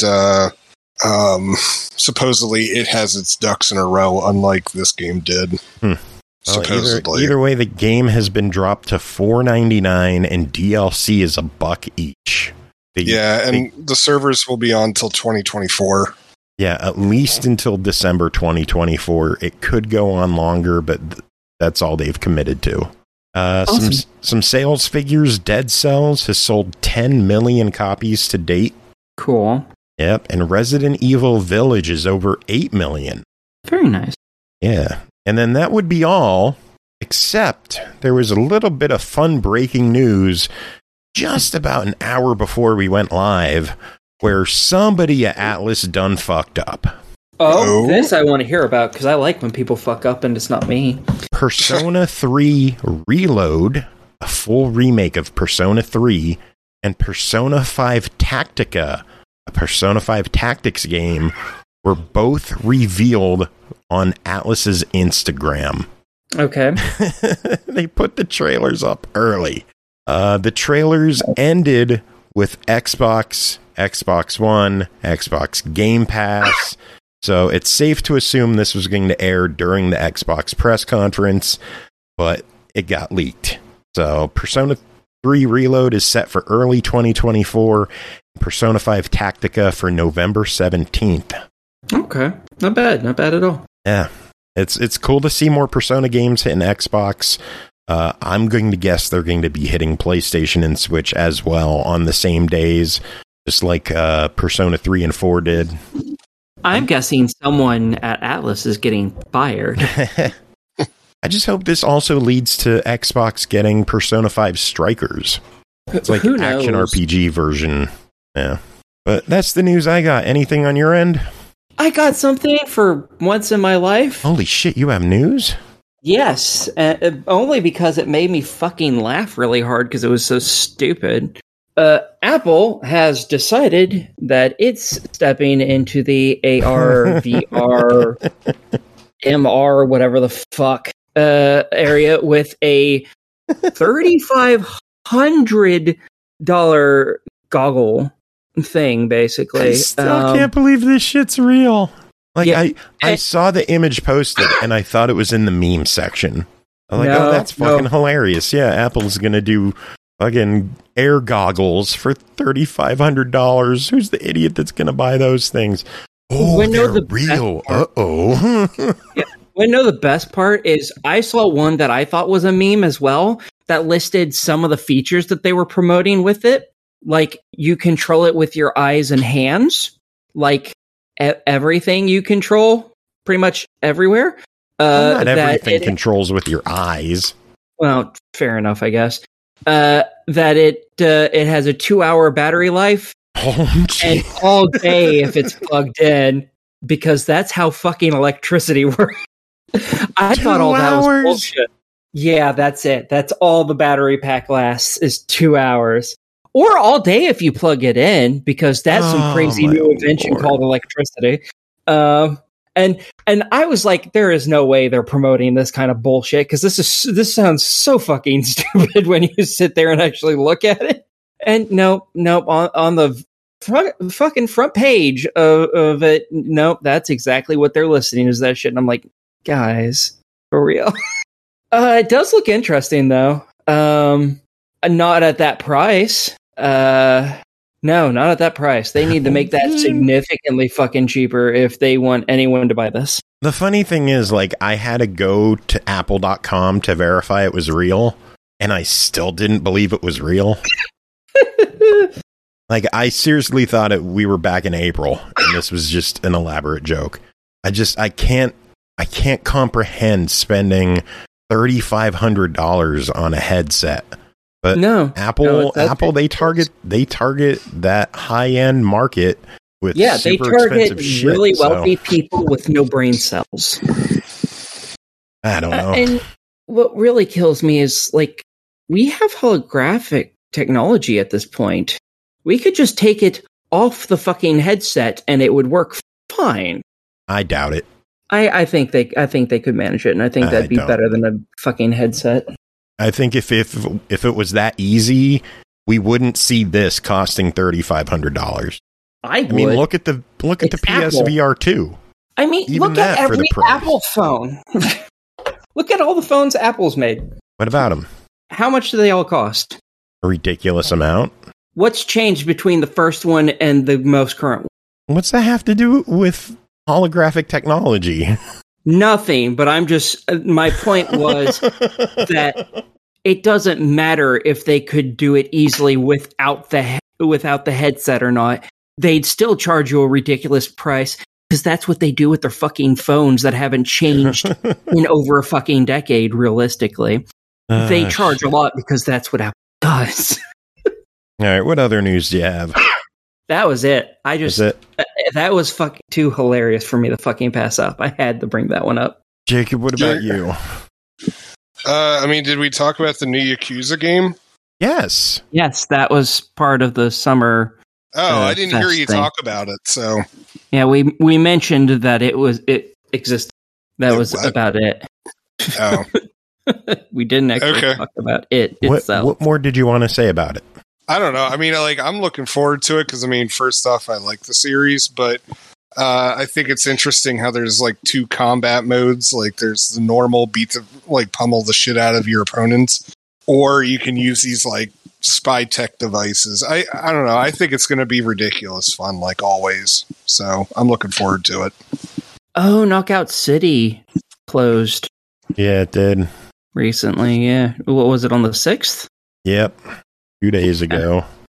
supposedly it has its ducks in a row, unlike this game did. Supposedly. Either way, the game has been dropped to $4.99, and DLC is $1 each. The servers will be on till 2024. Yeah, at least until December 2024. It could go on longer, but that's all they've committed to. Awesome. Some sales figures. Dead Cells has sold 10 million copies to date. Cool. Yep, and Resident Evil Village is over 8 million. Very nice. Yeah, and then that would be all, except there was a little bit of fun breaking news just about an hour before we went live, where somebody at Atlas done fucked up. Oh, this I want to hear about, because I like when people fuck up and it's not me. Persona 3 Reload, a full remake of Persona 3, and Persona 5 Tactica, a Persona 5 Tactics game, were both revealed on Atlas's Instagram. Okay. They put the trailers up early. The trailers ended with Xbox One, Xbox Game Pass. So it's safe to assume this was going to air during the Xbox press conference, but it got leaked. So Persona 3 Reload is set for early 2024, Persona 5 Tactica for November 17th. Okay. Not bad at all. Yeah. It's cool to see more Persona games hitting Xbox. I'm going to guess they're going to be hitting PlayStation and Switch as well on the same days, just like Persona 3 and 4 did. I'm guessing someone at Atlas is getting fired. I just hope this also leads to Xbox getting Persona 5 Strikers. It's like an action RPG version. Yeah. But that's the news I got. Anything on your end? I got something for once in my life. Holy shit, you have news? Yes, only because it made me fucking laugh really hard because it was so stupid. Apple has decided that it's stepping into the AR, VR, MR, whatever the fuck, area with a $3,500 goggle thing, basically. I still can't believe this shit's real. Like, yeah, I saw the image posted, and I thought it was in the meme section. I'm like, that's fucking hilarious. Yeah, Apple's gonna do fucking air goggles for $3,500. Who's the idiot that's gonna buy those things? Oh, they're real. Uh-oh. Yeah. Well, no, the best part is I saw one that I thought was a meme as well that listed some of the features that they were promoting with it. Like, you control it with your eyes and hands. Like, everything you control pretty much everywhere. Not everything controls with your eyes. Well, fair enough, I guess. That it has a 2-hour battery life. Oh, and all day if it's plugged in, because that's how fucking electricity works. I thought all that was bullshit. Yeah, that's it. That's all the battery pack lasts is 2 hours. Or all day if you plug it in, because that's some crazy new invention called electricity. And I was like, there is no way they're promoting this kind of bullshit, because this sounds so fucking stupid when you sit there and actually look at it. And nope. On the fucking front page of it, nope, that's exactly what they're listing is that shit. And I'm like, guys, for real. It does look interesting though. Not at that price. No, not at that price. They need to make that significantly fucking cheaper if they want anyone to buy this. The funny thing is, like, I had to go to apple.com to verify it was real, and I still didn't believe it was real. Like, I seriously thought we were back in April, and this was just an elaborate joke. I can't comprehend spending $3,500 on a headset. But no, Apple, they target that high end market with they target really wealthy people with no brain cells. I don't know. And what really kills me is like we have holographic technology at this point. We could just take it off the fucking headset and it would work fine. I doubt it. I think they could manage it, and I think that'd be better than a fucking headset. I think if it was that easy, we wouldn't see this costing $3,500. I mean, look at the PSVR 2. I mean, even look at every Apple phone. Look at all the phones Apple's made. What about them? How much do they all cost? A ridiculous amount. What's changed between the first one and the most current one? What's that have to do with holographic technology? Nothing, but I'm just, my point was that it doesn't matter if they could do it easily without the headset or not. They'd still charge you a ridiculous price because that's what they do with their fucking phones that haven't changed in over a fucking decade, realistically. They charge a lot because that's what Apple does. All right, what other news do you have? That was it. That was fucking too hilarious for me to fucking pass up. I had to bring that one up. Jacob, what about you? I mean, did we talk about the new Yakuza game? Yes. Yes, that was part of the summer. Oh, I didn't hear you talk about it. So yeah, we mentioned that it existed. That was about it. Oh, we didn't actually talk about it itself. What more did you want to say about it? I don't know. I mean, I'm looking forward to it because, I mean, first off, I like the series, but I think it's interesting how there's like two combat modes. Like, there's the normal pummel the shit out of your opponents, or you can use these like spy tech devices. I don't know. I think it's going to be ridiculous fun, like always. So I'm looking forward to it. Oh, Knockout City closed. Yeah, it did recently. Yeah, what was it, on the 6th? Yep. 2 days ago.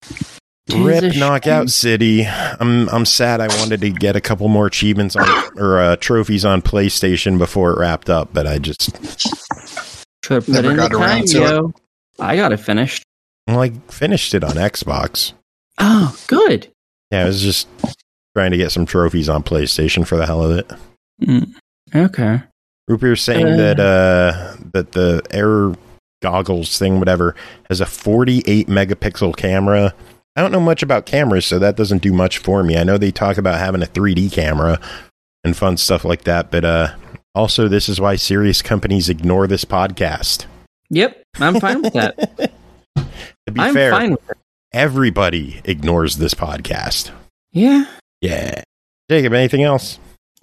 Rip Knockout City. I'm sad. I wanted to get a couple more achievements or trophies on PlayStation before it wrapped up, but I just should have put in the time, yo. I got it finished. I finished it on Xbox. Oh, good. Yeah, I was just trying to get some trophies on PlayStation for the hell of it. Okay. Rupert's saying that the Air goggles thing, whatever, has a 48 megapixel camera. I don't know much about cameras, so that doesn't do much for me. I know they talk about having a 3D camera and fun stuff like that, but also this is why serious companies ignore this podcast. Yep, I'm fine with that. To be fair, fine with it. Everybody ignores this podcast. Yeah. Yeah. Jacob, anything else?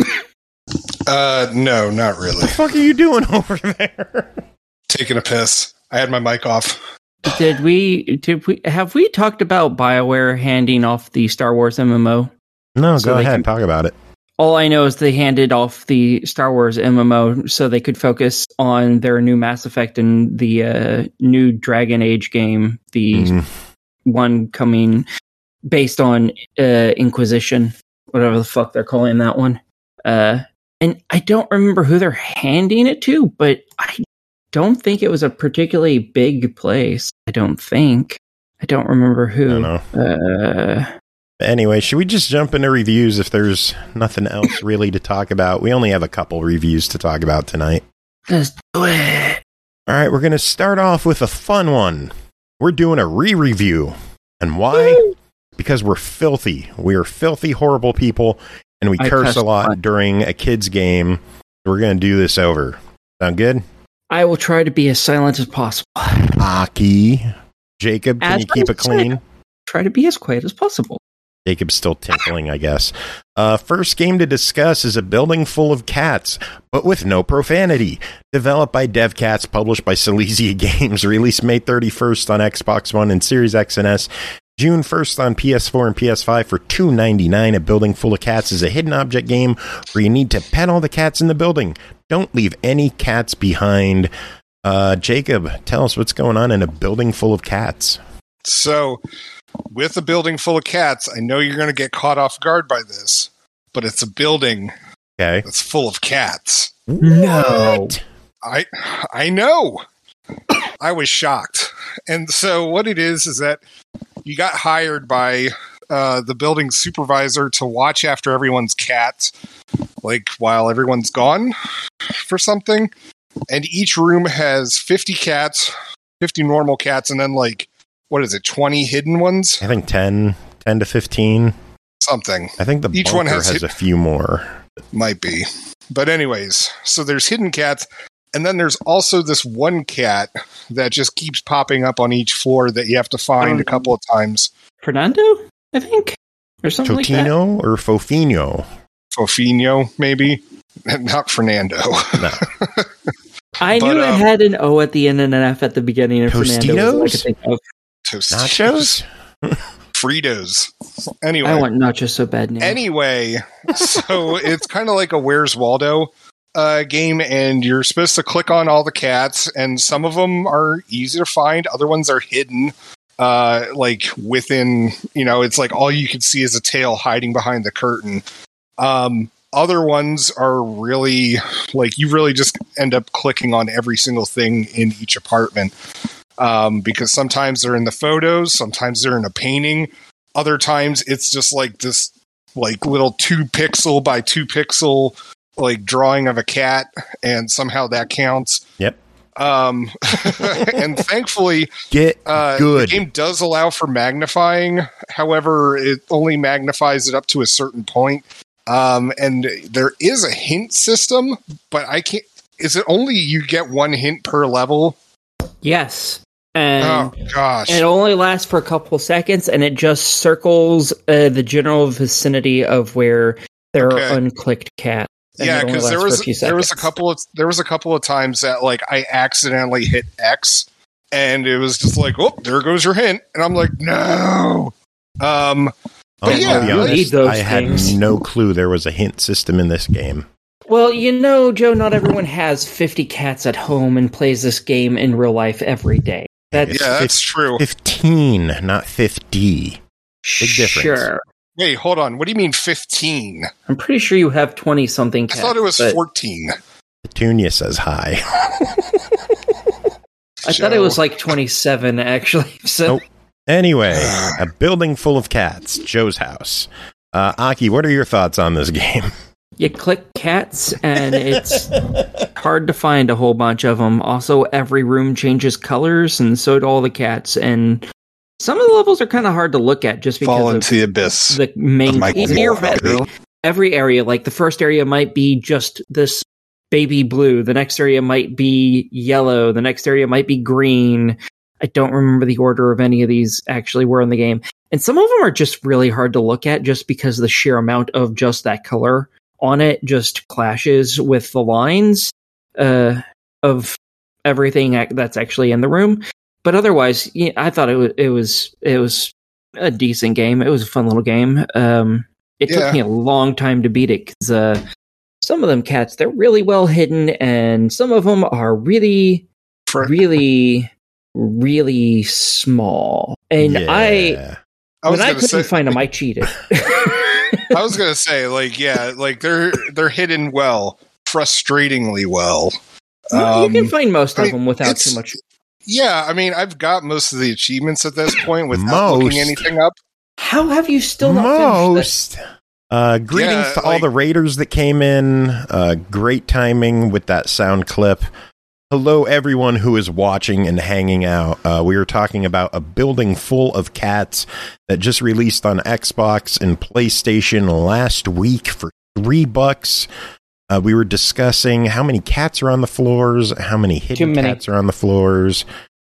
No, not really. What the fuck are you doing over there? Taking a piss. I had my mic off. Have we talked about BioWare handing off the Star Wars MMO? No, go ahead, talk about it. All I know is they handed off the Star Wars MMO so they could focus on their new Mass Effect and the new Dragon Age game, the one coming based on Inquisition, whatever the fuck they're calling that one. And I don't remember who they're handing it to, but I don't think it was a particularly big place. I don't remember who. I don't know. Anyway, should we just jump into reviews if there's nothing else really to talk about? We only have a couple reviews to talk about tonight. Let's do it. All right, we're going to start off with a fun one. We're doing a re-review. And why? Woo! Because we're filthy. We are filthy, horrible people, and we curse a lot during a kid's game. We're going to do this over. Sound good? I will try to be as silent as possible. Aki. Jacob, can you keep it clean? try to be as quiet as possible. Jacob's still tinkling, I guess. First game to discuss is A Building Full of Cats, but with no profanity. Developed by DevCats, published by Silesia Games, released May 31st on Xbox One and Series X and S, June 1st on PS4 and PS5 for $2.99. A Building Full of Cats is a hidden object game where you need to pet all the cats in the building. Don't leave any cats behind. Jacob, tell us what's going on in A Building Full of Cats. So, with A Building Full of Cats, I know you're going to get caught off guard by this, but it's a building that's full of cats. No. I know. I was shocked. And so what it is that you got hired by the building supervisor to watch after everyone's cats, like while everyone's gone for something. And each room has 50 cats, 50 normal cats, and then 20 hidden ones? I think 10 to 15. Something. I think each one has a few more. Might be. But anyways, so there's hidden cats, and then there's also this one cat that just keeps popping up on each floor that you have to find a couple of times. Fernando, I think? Or something Totino like that. Or Fofinho? Fofinho, maybe. Not Fernando. No. I knew it had an O at the end and an F at the beginning of Fernando. Was all I could think of. Nachos? Fritos. Anyway. I want nachos so bad now. Anyway, so it's kind of like a Where's Waldo game, and you're supposed to click on all the cats, and some of them are easy to find. Other ones are hidden, within, it's like all you can see is a tail hiding behind the curtain. Other ones are really, you really just end up clicking on every single thing in each apartment. Because sometimes they're in the photos, sometimes they're in a painting. Other times it's just this little 2 pixel by 2 pixel drawing of a cat, and somehow that counts. Yep. And thankfully, good. The game does allow for magnifying. However, it only magnifies it up to a certain point. And there is a hint system, but I can't. Is it only you get 1 hint per level? Yes. And oh gosh! It only lasts for a couple seconds, and it just circles the general vicinity of where there are unclicked cats. Yeah, because there was a couple of times that I accidentally hit X, and it was just oh, there goes your hint, and I'm like, no. But I had no clue there was a hint system in this game. Well, Joe, not everyone has 50 cats at home and plays this game in real life every day. That's true. 15, not 50. Big difference. Sure. Wait, hold on. What do you mean 15? I'm pretty sure you have 20-something cats. I thought it was 14. Petunia says hi. I thought it was 27, actually. So. Nope. Anyway, A Building Full of Cats, Joe's house. Aki, what are your thoughts on this game? You click cats, and it's hard to find a whole bunch of them. Also, every room changes colors, and so do all the cats. And some of the levels are kind of hard to look at just because fall into the abyss. The main every area, the first area might be just this baby blue. The next area might be yellow. The next area might be green. I don't remember the order of any of these actually were in the game. And some of them are just really hard to look at just because the sheer amount of just that color on it just clashes with the lines of everything that's actually in the room. But otherwise, I thought it was a decent game. It was a fun little game. It took me a long time to beat it because some of them cats, they're really well hidden, and some of them are really, really, really small. And when I couldn't find them, I cheated. I was gonna say, they're hidden well, frustratingly well. You can find most of them without too much. Yeah, I've got most of the achievements at this point without looking anything up. How have you still not finished this? Greetings to all the raiders that came in. Great timing with that sound clip. Hello, everyone who is watching and hanging out. We were talking about A Building Full of Cats that just released on Xbox and PlayStation last week for $3. We were discussing how many cats are on the floors, how many hidden cats are on the floors.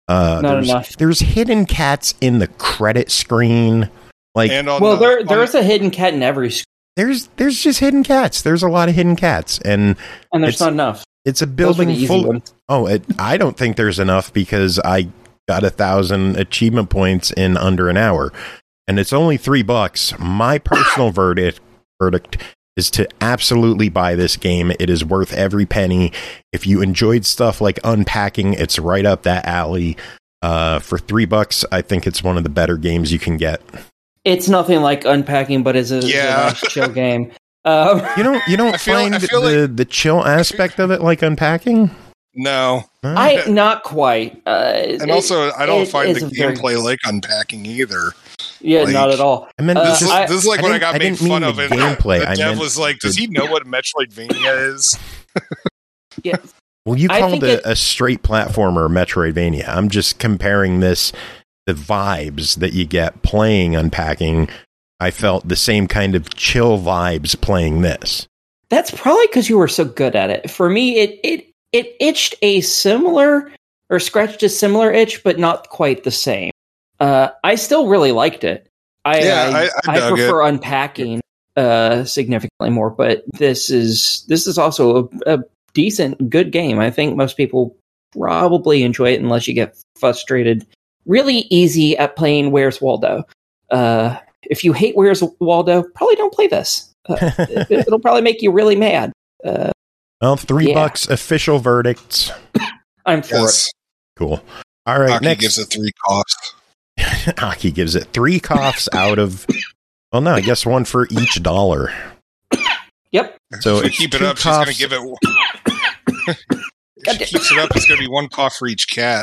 Not enough. There's hidden cats in the credit screen. Like, there's a hidden cat in every screen. There's just hidden cats. There's a lot of hidden cats, and there's not enough. It's a building full. I don't think there's enough because I got 1,000 achievement points in under an hour, and it's only $3. My personal verdict is to absolutely buy this game. It is worth every penny. If you enjoyed stuff like unpacking, it's right up that alley. For $3, I think it's one of the better games you can get. It's nothing like unpacking, but it's a nice chill game. You don't find the chill aspect of it like unpacking? No, not quite. And also, I don't find the gameplay like unpacking either. Yeah, not at all. I mean, this is like when I got made fun of it. Gameplay. The dev was like, "Does he know what Metroidvania is?" Yeah. Well, you called it a straight platformer Metroidvania. I'm just comparing the vibes that you get playing unpacking. I felt the same kind of chill vibes playing this. That's probably because you were so good at it. For me, it itched a similar, or scratched a similar itch, but not quite the same. I still really liked it. I prefer unpacking significantly more, but this is also a decent, good game. I think most people probably enjoy it unless you get frustrated really easy at playing Where's Waldo. If you hate Where's Waldo, probably don't play this. It'll probably make you really mad. Well, $3 official verdicts. I'm for it. Cool. All right, Aki next. gives it 3 coughs. Aki gives it 3 coughs out of... Well, no, I guess one for each $1. Yep. So if we keep it up, she's going to give it... If she keeps it up, it's going to be 1 cough for each cat.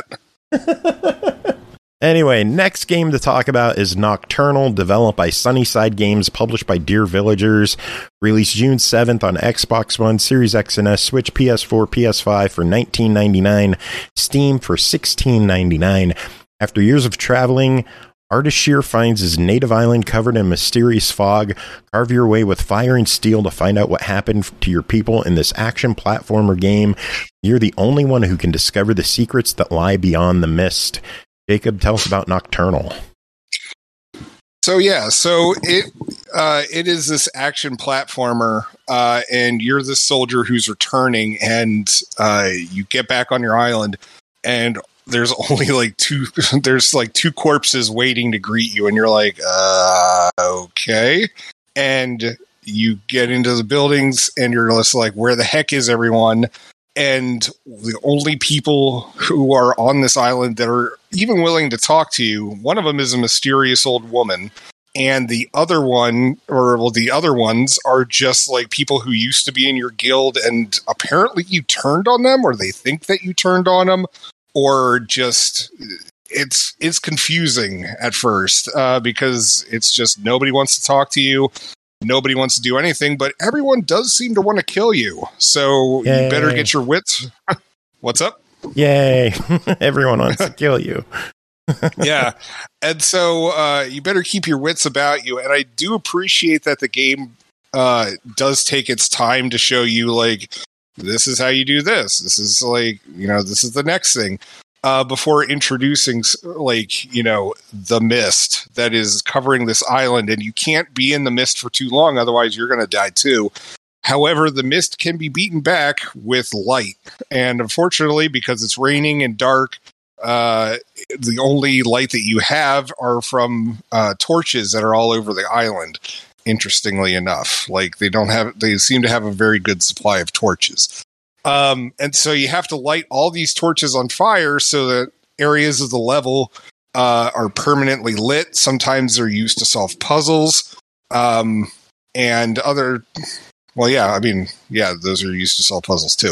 Anyway, next game to talk about is Nocturnal, developed by Sunnyside Games, published by Dear Villagers, released June 7th on Xbox One, Series X and S, Switch, PS4, PS5 for $19.99, Steam for $16.99. After years of traveling, Ardashir finds his native island covered in mysterious fog. Carve your way with fire and steel to find out what happened to your people in this action platformer game. You're the only one who can discover the secrets that lie beyond the mist. Jacob, tell us about Nocturnal. So it is this action platformer, and you're this soldier who's returning, and you get back on your island, and there's only like two corpses waiting to greet you, and you're like, okay. And you get into the buildings, and you're just like, where the heck is everyone? And the only people who are on this island that are even willing to talk to you, one of them is a mysterious old woman. And the other one, the other ones are just like people who used to be in your guild, and apparently you turned on them, or they think that you turned on them, or just it's confusing at first because it's just nobody wants to talk to you. Nobody wants to do anything, but everyone does seem to want to kill you. So Yay. You better get your wits. What's up? Yay. Everyone wants to kill you. Yeah. And so you better keep your wits about you. And I do appreciate that the game does take its time to show you, like, this is how you do this. This is like, this is the next thing. Before introducing, the mist that is covering this island, and you can't be in the mist for too long, otherwise you're going to die too. However, the mist can be beaten back with light, and unfortunately, because it's raining and dark, the only light that you have are from torches that are all over the island. Interestingly enough, they seem to have a very good supply of torches. And so you have to light all these torches on fire so that areas of the level are permanently lit. Sometimes they're used to solve puzzles and other... Well, those are used to solve puzzles too.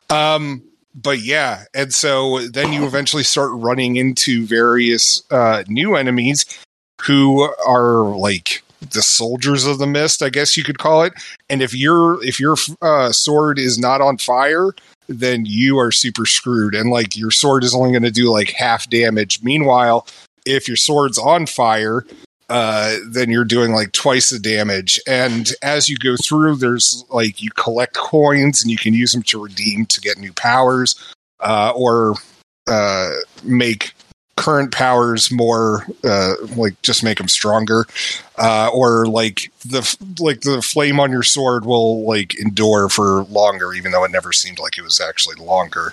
But yeah, and so then you eventually start running into various new enemies who are like the soldiers of the mist, I guess you could call it. And if your sword is not on fire, then you are super screwed. And like your sword is only going to do like half damage. Meanwhile, if your sword's on fire, then you're doing like twice the damage. And as you go through, there's like you collect coins and you can use them to redeem to get new powers or make current powers more, like just make them stronger, or like the flame on your sword will like endure for longer, even though it never seemed like it was actually longer.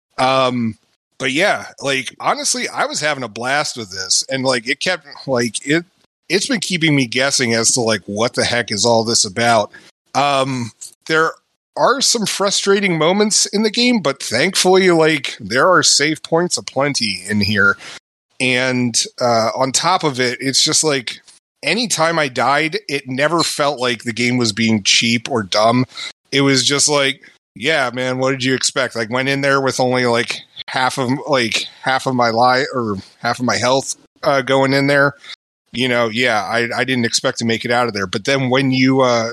But yeah, like honestly, I was having a blast with this, and like it kept like it's been keeping me guessing as to like what the heck is all this about. There are some frustrating moments in the game, but thankfully, like there are save points aplenty in here. And on top of it, it's just like anytime I died, it never felt like the game was being cheap or dumb. It was just like, yeah, man, what did you expect? Like went in there with only like half of my life or half of my health going in there. You know, yeah, I didn't expect to make it out of there. But then when you're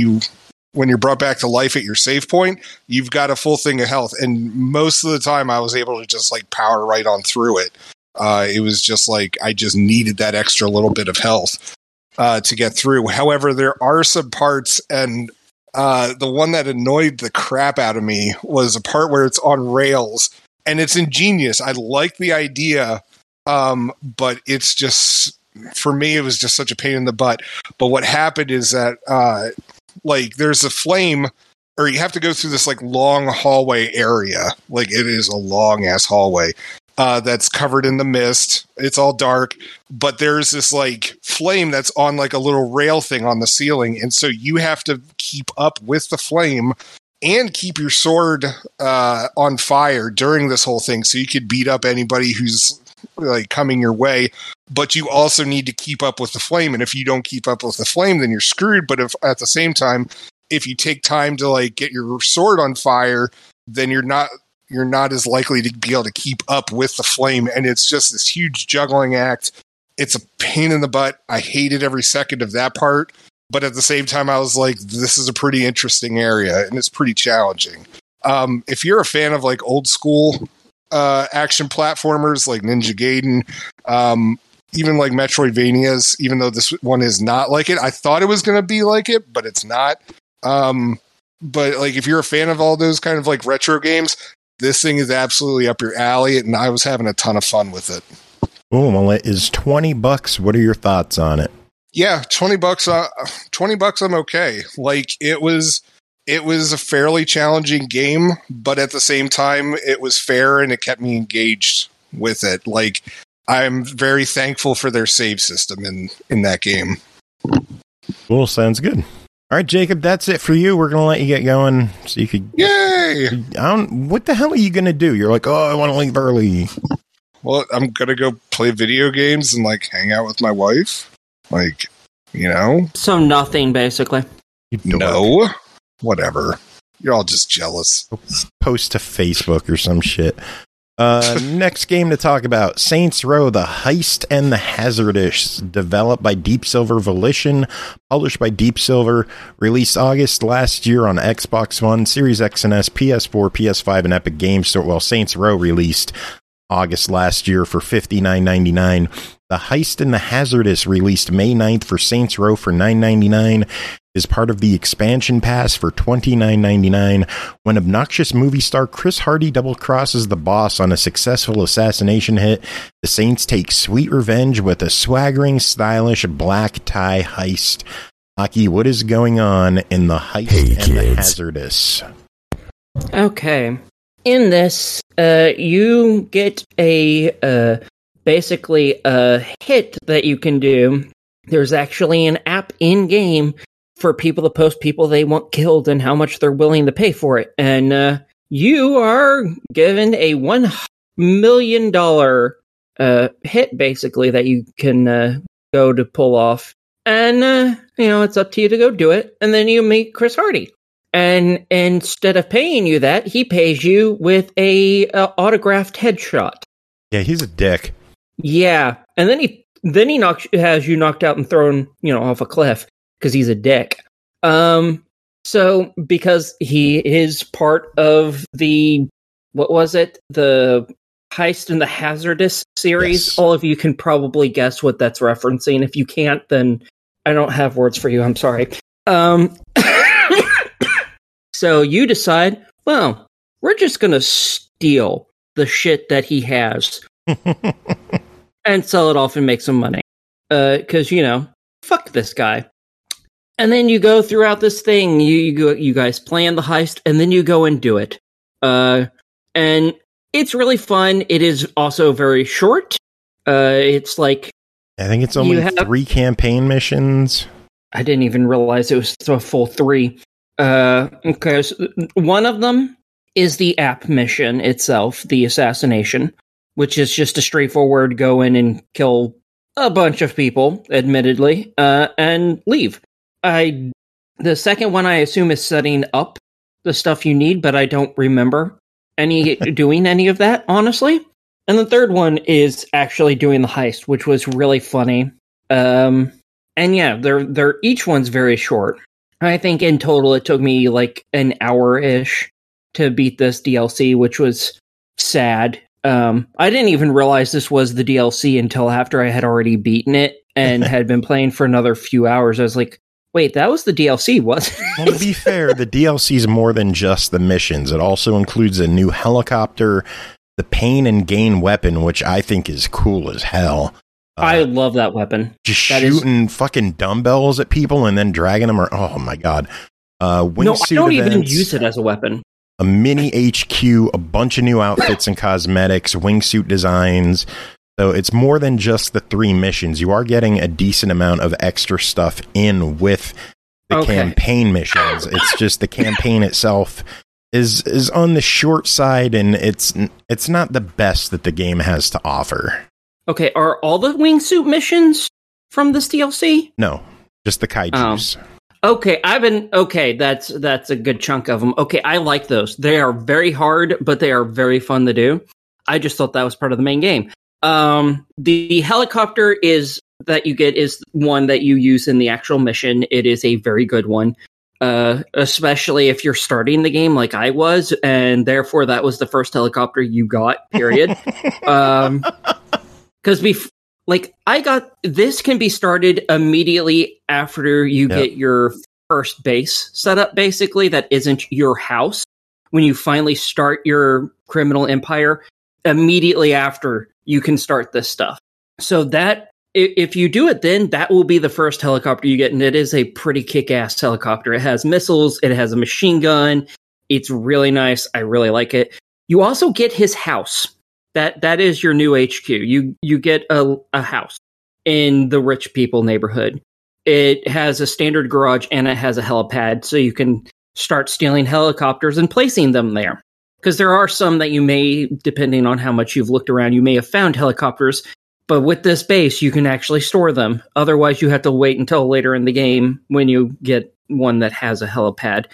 brought back to life at your save point, you've got a full thing of health. And most of the time I was able to just like power right on through it. It was just like, I just needed that extra little bit of health to get through. However, there are some parts, and the one that annoyed the crap out of me was a part where it's on rails, and it's ingenious. I like the idea, but it's just, for me, it was just such a pain in the butt. But what happened is that like there's a flame, or you have to go through this like long hallway area. Like it is a long ass hallway that's covered in the mist. It's all dark, but there's this like flame that's on like a little rail thing on the ceiling. And so you have to keep up with the flame and keep your sword on fire during this whole thing. So you could beat up anybody who's like coming your way, but you also need to keep up with the flame. And if you don't keep up with the flame, then you're screwed. But if at the same time, if you take time to like get your sword on fire, then you're not as likely to be able to keep up with the flame. And it's just this huge juggling act. It's a pain in the butt. I hated every second of that part. But at the same time, I was like, this is a pretty interesting area and it's pretty challenging. If you're a fan of like old school action platformers like Ninja Gaiden, even like Metroidvanias, even though this one is not like it, I thought it was going to be like it, but it's not. But like, if you're a fan of all those kind of like retro games, this thing is absolutely up your alley, and I was having a ton of fun with it. Oh, well, it is $20. What are your thoughts on it? Yeah, $20. $20. I'm okay. Like it was a fairly challenging game, but at the same time, it was fair and it kept me engaged with it. Like I'm very thankful for their save system in that game. Cool, sounds good. All right, Jacob, that's it for you. We're going to let you get going so you could... Yay! What the hell are you going to do? You're like, oh, I want to leave early. Well, I'm going to go play video games and, like, hang out with my wife. Like, you know? So nothing, basically. No. Whatever. You're all just jealous. Post to Facebook or some shit. Next game to talk about, Saints Row: The Heist and the Hazardous, developed by Deep Silver Volition, published by Deep Silver, released August last year on Xbox One, Series X and S, PS4, PS5, and Epic Games Store. Well, Saints Row released August last year for $59.99. The Heist and the Hazardous released May 9th for Saints Row for $9.99. Is part of the expansion pass for $29.99. When obnoxious movie star Chris Hardy double-crosses the boss on a successful assassination hit, the Saints take sweet revenge with a swaggering, stylish black tie heist. Aki, what is going on in The Heist and the Hazardous? Okay. In this, you get basically a hit that you can do. There's actually an app in-game for people to post people they want killed and how much they're willing to pay for it. And you are given a $1 million hit, basically, that you can go to pull off. And, it's up to you to go do it. And then you meet Chris Hardy. And instead of paying you that, he pays you with a autographed headshot. Yeah, he's a dick. Yeah. And then he has you knocked out and thrown, off a cliff. Because he's a dick. So, because he is part of the, what was it? The Heist and the Hazardous series. Yes. All of you can probably guess what that's referencing. If you can't, then I don't have words for you. I'm sorry. So you decide, well, we're just going to steal the shit that he has and sell it off and make some money. Because, fuck this guy. And then you go throughout this thing, you guys plan the heist, and then you go and do it. And it's really fun. It is also very short. It's like... I think it's only 3 campaign missions. I didn't even realize it was a full 3. Okay, so one of them is the app mission itself, the assassination, which is just a straightforward go in and kill a bunch of people, admittedly, and leave. The second one, I assume, is setting up the stuff you need, but I don't remember doing any of that, honestly. And the third one is actually doing the heist, which was really funny. And yeah, they're each one's very short. I think in total it took me like an hour-ish to beat this DLC, which was sad. I didn't even realize this was the DLC until after I had already beaten it and had been playing for another few hours. I was like, wait, that was the DLC, wasn't it? Well, to be fair, the DLC is more than just the missions. It also includes a new helicopter, the Pain and Gain weapon, which I think is cool as hell. I love that weapon. Just shooting fucking dumbbells at people and then dragging them. Oh my god. Wingsuit I don't even use it as a weapon. A mini HQ, a bunch of new outfits and cosmetics, wingsuit designs. So it's more than just the 3 missions. You are getting a decent amount of extra stuff in with the campaign missions. It's just the campaign itself is on the short side, and it's not the best that the game has to offer. Okay, are all the wingsuit missions from this DLC? No, just the kaijus. Okay, that's a good chunk of them. Okay, I like those. They are very hard, but they are very fun to do. I just thought that was part of the main game. The helicopter that you get is one that you use in the actual mission. It is a very good one. Especially if you're starting the game like I was, and therefore that was the first helicopter you got, period. Because this can be started immediately after you get your first base set up, basically, that isn't your house. When you finally start your criminal empire, immediately after you can start this stuff. So that, if you do it then, that will be the first helicopter you get, and it is a pretty kick-ass helicopter. It has missiles, it has a machine gun, it's really nice, I really like it. You also get his house. That is your new HQ. You get a house in the rich people neighborhood. It has a standard garage and it has a helipad, so you can start stealing helicopters and placing them there. Because there are some that you may, depending on how much you've looked around, you may have found helicopters, but with this base, you can actually store them. Otherwise, you have to wait until later in the game when you get one that has a helipad.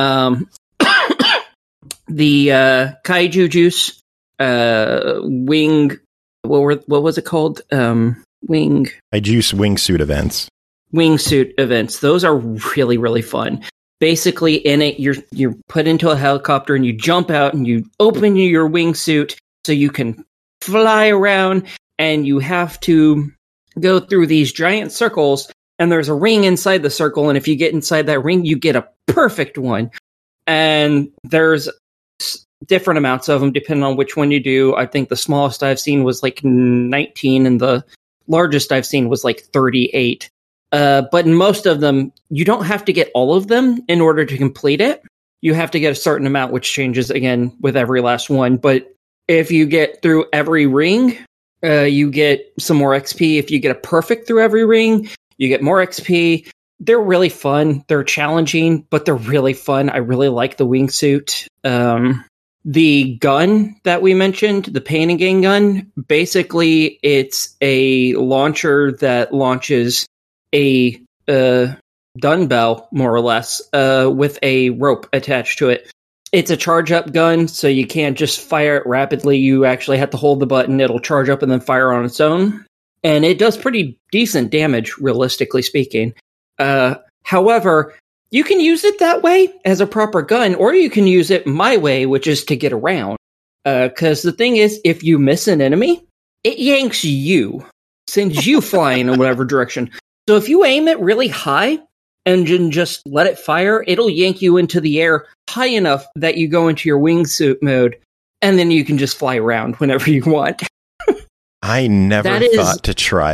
The Kaiju Juice wing, what was it called? Wing. I juice wingsuit events. Wingsuit events. Those are really, really fun. Basically, in it, you're put into a helicopter and you jump out and you open your wingsuit so you can fly around, and you have to go through these giant circles, and there's a ring inside the circle, and if you get inside that ring, you get a perfect one. And there's different amounts of them depending on which one you do. I think the smallest I've seen was like 19, and the largest I've seen was like 38. But in most of them, you don't have to get all of them in order to complete it. You have to get a certain amount, which changes again with every last one. But if you get through every ring, you get some more XP. If you get a perfect through every ring, you get more XP. They're really fun. They're challenging, but they're really fun. I really like the wingsuit. The gun that we mentioned, the Pain and Gain gun, basically it's a launcher that launches a dumbbell, more or less, with a rope attached to it. It's a charge-up gun, so you can't just fire it rapidly. You actually have to hold the button. It'll charge up and then fire on its own. And it does pretty decent damage, realistically speaking. However, you can use it that way as a proper gun, or you can use it my way, which is to get around. Because the thing is, if you miss an enemy, it yanks you, sends you flying in whatever direction. So if you aim it really high and just let it fire, it'll yank you into the air high enough that you go into your wingsuit mode, and then you can just fly around whenever you want. I never thought to try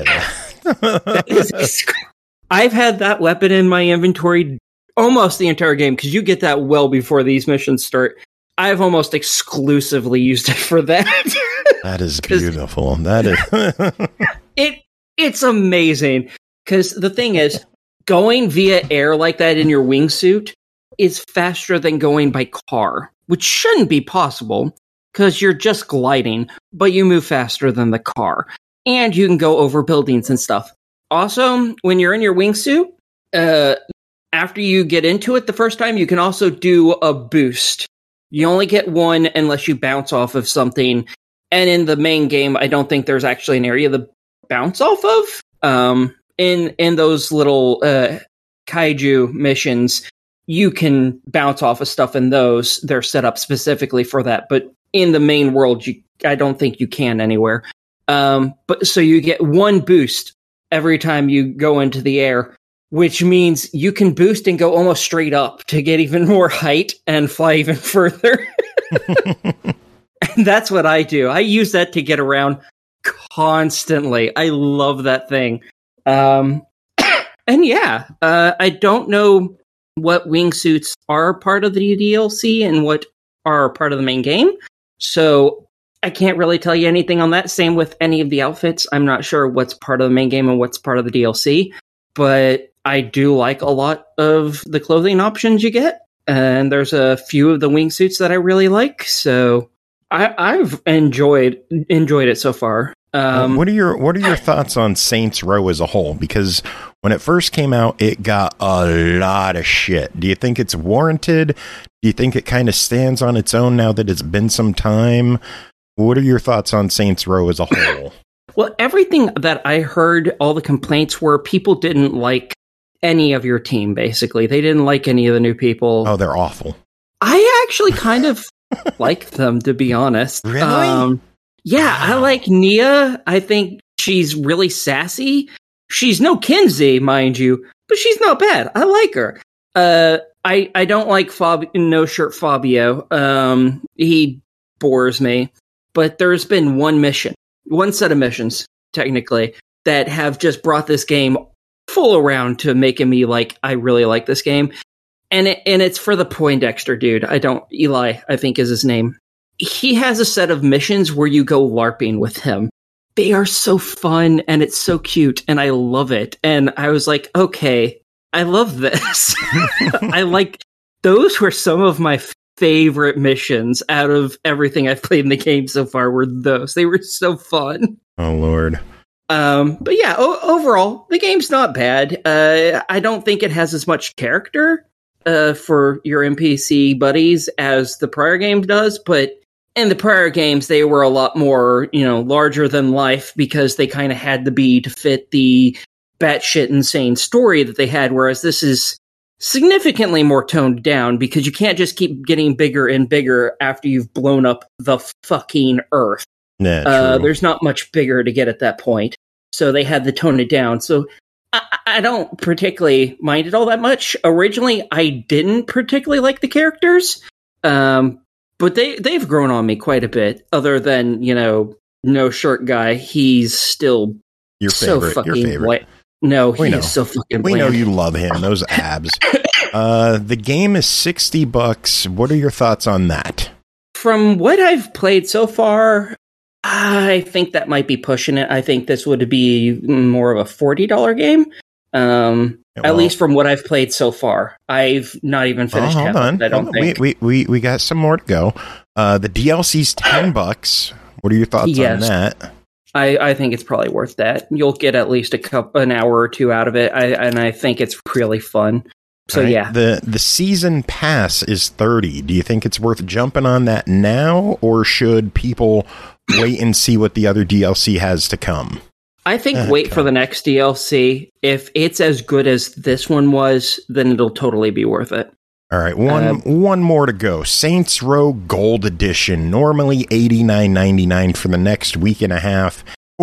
that. I've had that weapon in my inventory almost the entire game, because you get that well before these missions start. I've almost exclusively used it for that. That is beautiful. That is it's amazing, because the thing is, going via air like that in your wingsuit is faster than going by car, which shouldn't be possible because you're just gliding, but you move faster than the car, and you can go over buildings and stuff. Also, when you're in your wingsuit, after you get into it the first time, you can also do a boost. You only get one unless you bounce off of something. And in the main game, I don't think there's actually an area to bounce off of. In those little kaiju missions, you can bounce off of stuff in those. They're set up specifically for that. But in the main world, I don't think you can anywhere. But so you get one boost every time you go into the air, which means you can boost and go almost straight up to get even more height and fly even further. And that's what I do. I use that to get around constantly. I love that thing. And yeah, I don't know what wingsuits are part of the DLC and what are part of the main game. So I can't really tell you anything on that. Same with any of the outfits. I'm not sure what's part of the main game and what's part of the DLC. But I do like a lot of the clothing options you get. And there's a few of the wingsuits that I really like. So I've enjoyed it so far. What are your thoughts on Saints Row as a whole? Because when it first came out, it got a lot of shit. Do you think it's warranted? Do you think it kind of stands on its own now that it's been some time? What are your thoughts on Saints Row as a whole? Well, everything that I heard, all the complaints were people didn't like any of your team, basically. They didn't like any of the new people. Oh, they're awful. I actually kind of like them, to be honest. Really? Yeah, I like Nia. I think she's really sassy. She's no Kinsey, mind you, but she's not bad. I like her. I don't like No Shirt Fabio. He bores me. But there's been one set of missions, technically, that have just brought this game full around to making me like, I really like this game. And it's for the Poindexter dude. Eli, I think is his name. He has a set of missions where you go LARPing with him. They are so fun and it's so cute and I love it. And I was like, okay, I love this. Those were some of my favorite missions out of everything I've played in the game so far were those. They were so fun. Oh, Lord. But yeah, overall, the game's not bad. I don't think it has as much character for your NPC buddies as the prior game does, but in the prior games, they were a lot more, larger than life because they kind of had to be to fit the batshit insane story that they had, whereas this is significantly more toned down because you can't just keep getting bigger and bigger after you've blown up the fucking Earth. Nah, there's not much bigger to get at that point. So they had to tone it down. So I don't particularly mind it all that much. Originally, I didn't particularly like the characters. But they've grown on me quite a bit. Other than, No Shirt Guy, he's still your favorite. So fucking white. No, he's so fucking bland. We know you love him. Those abs. The game is $60. What are your thoughts on that? From what I've played so far, I think that might be pushing it. I think this would be more of a $40 game. At least from what I've played so far. I've not even finished hold on. I don't think. We got some more to go. The DLC's $10. What are your thoughts on that? I think it's probably worth that. You'll get at least an hour or two out of it, and I think it's really fun. So right. Yeah. The season pass is $30. Do you think it's worth jumping on that now, or should people wait and see what the other DLC has to come? I think wait for the next DLC. If it's as good as this one was, then it'll totally be worth it. All right, one more to go. Saints Row Gold Edition, normally $89.99 for the next week and a half,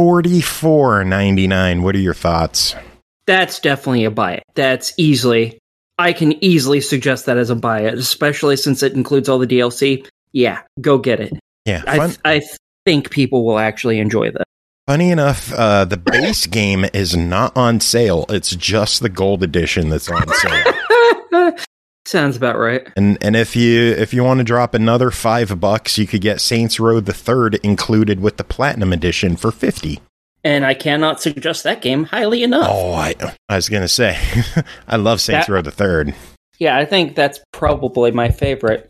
$44.99. What are your thoughts? That's definitely a buy it. I can easily suggest that as a buy it, especially since it includes all the DLC. Yeah, go get it. Yeah, I think people will actually enjoy that. Funny enough, the base game is not on sale. It's just the gold edition that's on sale. Sounds about right. And if you want to drop another $5, you could get Saints Row the Third included with the Platinum Edition for $50. And I cannot suggest that game highly enough. Oh, I was gonna say, I love Saints Row the Third. Yeah, I think that's probably my favorite.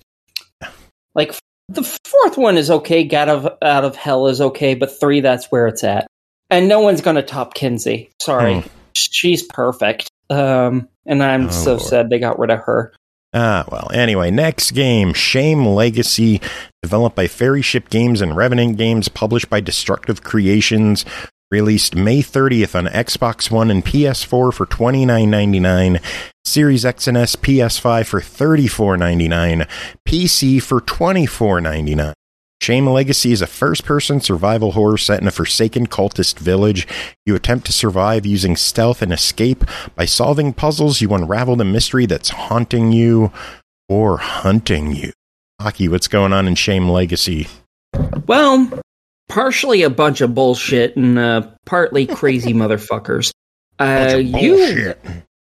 Like, the fourth one is okay, out of Hell is okay, but 3, that's where it's at. And no one's going to top Kinsey. Sorry. She's perfect. And I'm Lord. Sad they got rid of her. Well, anyway, next game, Shame Legacy, developed by Fairy Ship Games and Revenant Games, published by Destructive Creations, released May 30th on Xbox One and PS4 for $29.99, Series X and S, PS5 for $34.99, PC for $24.99. Shame Legacy is a first-person survival horror set in a forsaken cultist village. You attempt to survive using stealth and escape. By solving puzzles, you unravel the mystery that's haunting you or hunting you. Aki, what's going on in Shame Legacy? Well, partially a bunch of bullshit and partly crazy motherfuckers. Bullshit.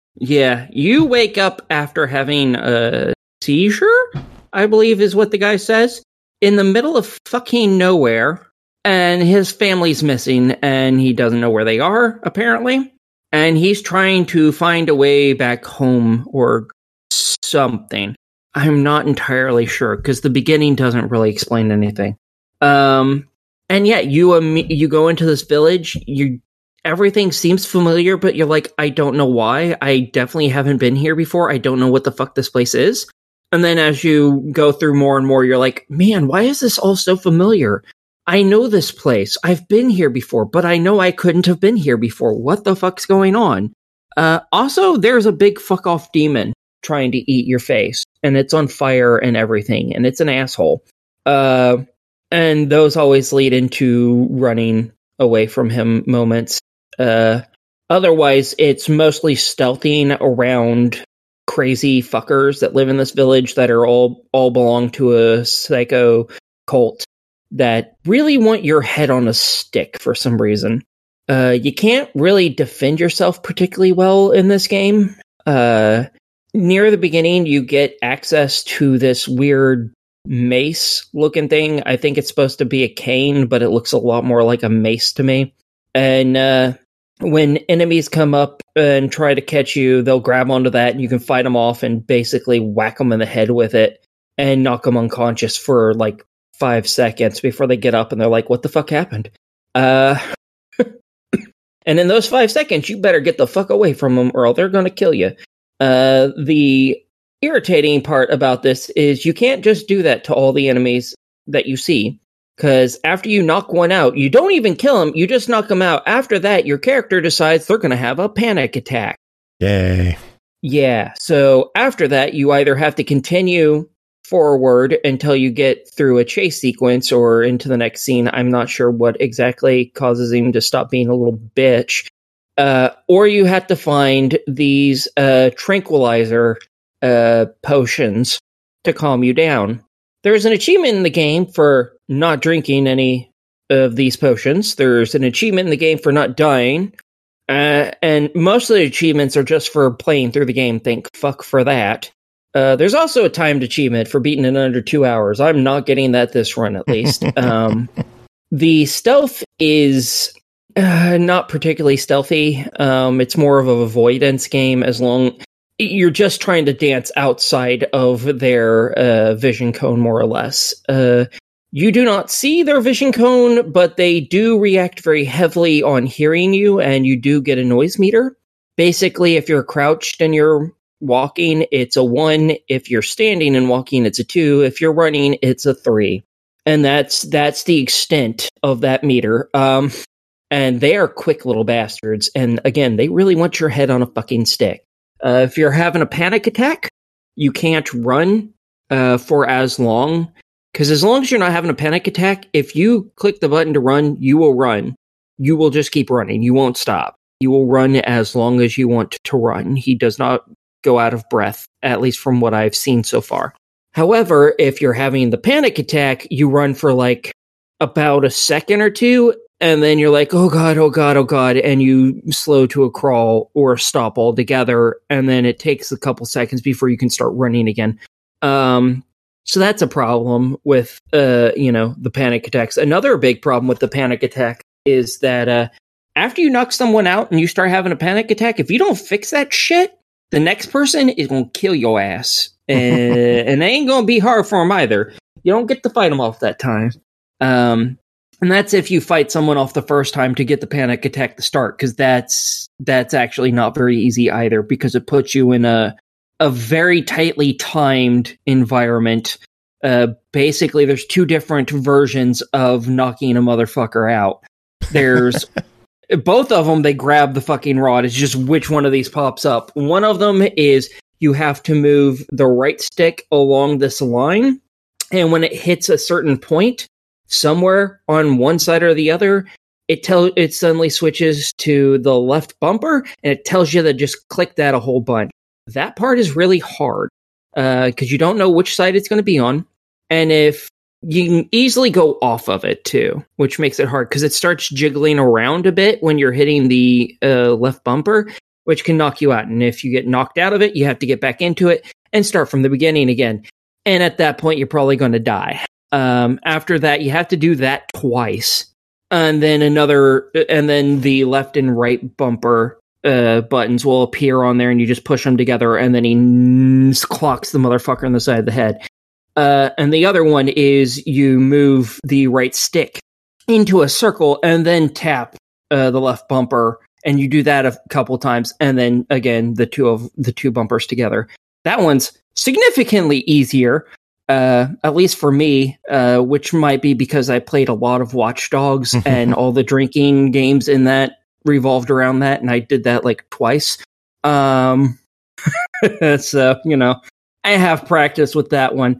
You wake up after having a seizure, I believe is what the guy says, in the middle of fucking nowhere, and his family's missing, and he doesn't know where they are, apparently, and he's trying to find a way back home or something. I'm not entirely sure, because the beginning doesn't really explain anything. And yeah, you go into this village, everything seems familiar, but you're like, I don't know why. I definitely haven't been here before. I don't know what the fuck this place is. And then as you go through more and more, you're like, man, why is this all so familiar? I know this place. I've been here before, but I know I couldn't have been here before. What the fuck's going on? Also, there's a big fuck off demon trying to eat your face, and it's on fire and everything, and it's an asshole. And those always lead into running away from him moments. Otherwise, it's mostly stealthing around crazy fuckers that live in this village that are all belong to a psycho cult that really want your head on a stick for some reason. You can't really defend yourself particularly well in this game. Near the beginning, you get access to this weird mace-looking thing. I think it's supposed to be a cane, but it looks a lot more like a mace to me. And when enemies come up and try to catch you, they'll grab onto that, and you can fight them off and basically whack them in the head with it and knock them unconscious for like 5 seconds before they get up and they're like, what the fuck happened? And in those 5 seconds, you better get the fuck away from them or they're going to kill you. The irritating part about this is you can't just do that to all the enemies that you see. Because after you knock one out, you don't even kill them, you just knock them out. After that, your character decides they're going to have a panic attack. Yay. Yeah, so after that, you either have to continue forward until you get through a chase sequence or into the next scene. I'm not sure what exactly causes him to stop being a little bitch. Or you have to find these tranquilizer potions to calm you down. There's an achievement in the game for not drinking any of these potions. There's an achievement in the game for not dying. And most of the achievements are just for playing through the game. Thank fuck for that. There's also a timed achievement for beating it in under 2 hours. I'm not getting that this run, at least. The stealth is not particularly stealthy. It's more of an avoidance game as long... You're just trying to dance outside of their vision cone, more or less. You do not see their vision cone, but they do react very heavily on hearing you, and you do get a noise meter. Basically, if you're crouched and you're walking, it's a 1. If you're standing and walking, it's a 2. If you're running, it's a 3. And that's the extent of that meter. And they are quick little bastards. And again, they really want your head on a fucking stick. If you're having a panic attack, you can't run for as long. Because as long as you're not having a panic attack, if you click the button to run, you will run. You will just keep running. You won't stop. You will run as long as you want to run. He does not go out of breath, at least from what I've seen so far. However, if you're having the panic attack, you run for like about a second or two, and then you're like, oh god, oh god, oh god, and you slow to a crawl or stop altogether, and then it takes a couple seconds before you can start running again. So that's a problem with, the panic attacks. Another big problem with the panic attack is that after you knock someone out and you start having a panic attack, if you don't fix that shit, the next person is going to kill your ass. And they ain't going to be hard for them either. You don't get to fight them off that time. And that's if you fight someone off the first time to get the panic attack to start, because that's actually not very easy either, because it puts you in a very tightly timed environment. Basically, there's two different versions of knocking a motherfucker out. There's both of them, they grab the fucking rod. It's just which one of these pops up. One of them is you have to move the right stick along this line, and when it hits a certain point, somewhere on one side or the other, it suddenly switches to the left bumper, and it tells you to just click that a whole bunch. That part is really hard, because you don't know which side it's going to be on, and if you can easily go off of it too, which makes it hard because it starts jiggling around a bit when you're hitting the left bumper, which can knock you out. And if you get knocked out of it, you have to get back into it and start from the beginning again. And at that point, you're probably going to die. After that, you have to do that twice. And then the left and right bumper buttons will appear on there, and you just push them together, and then he clocks the motherfucker on the side of the head. And the other one is you move the right stick into a circle and then tap the left bumper, and you do that a couple times, and then again the two bumpers together. That one's significantly easier, at least for me, which might be because I played a lot of Watch Dogs and all the drinking games in that revolved around that, and I did that like twice. So I have practice with that one.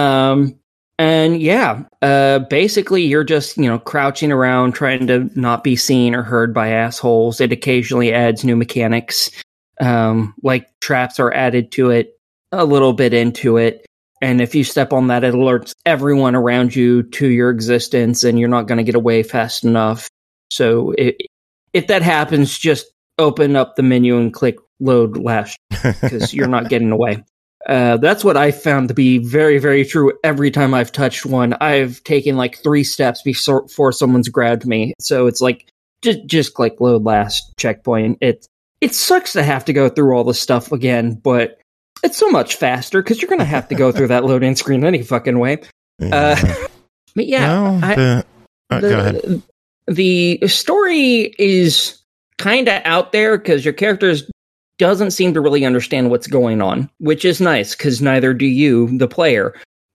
Basically you're just, crouching around trying to not be seen or heard by assholes. It occasionally adds new mechanics, like traps are added to it a little bit into it. And if you step on that, it alerts everyone around you to your existence, and you're not going to get away fast enough. So if that happens, just open up the menu and click load last, because you're not getting away. That's what I found to be very, very true every time I've touched one. I've taken like 3 steps before someone's grabbed me. So it's like, just click load last checkpoint. It sucks to have to go through all this stuff again, but it's so much faster because you're going to have to go through that loading screen any fucking way. But yeah, go ahead. The story is kind of out there because your characters doesn't seem to really understand what's going on, which is nice because neither do you, the player.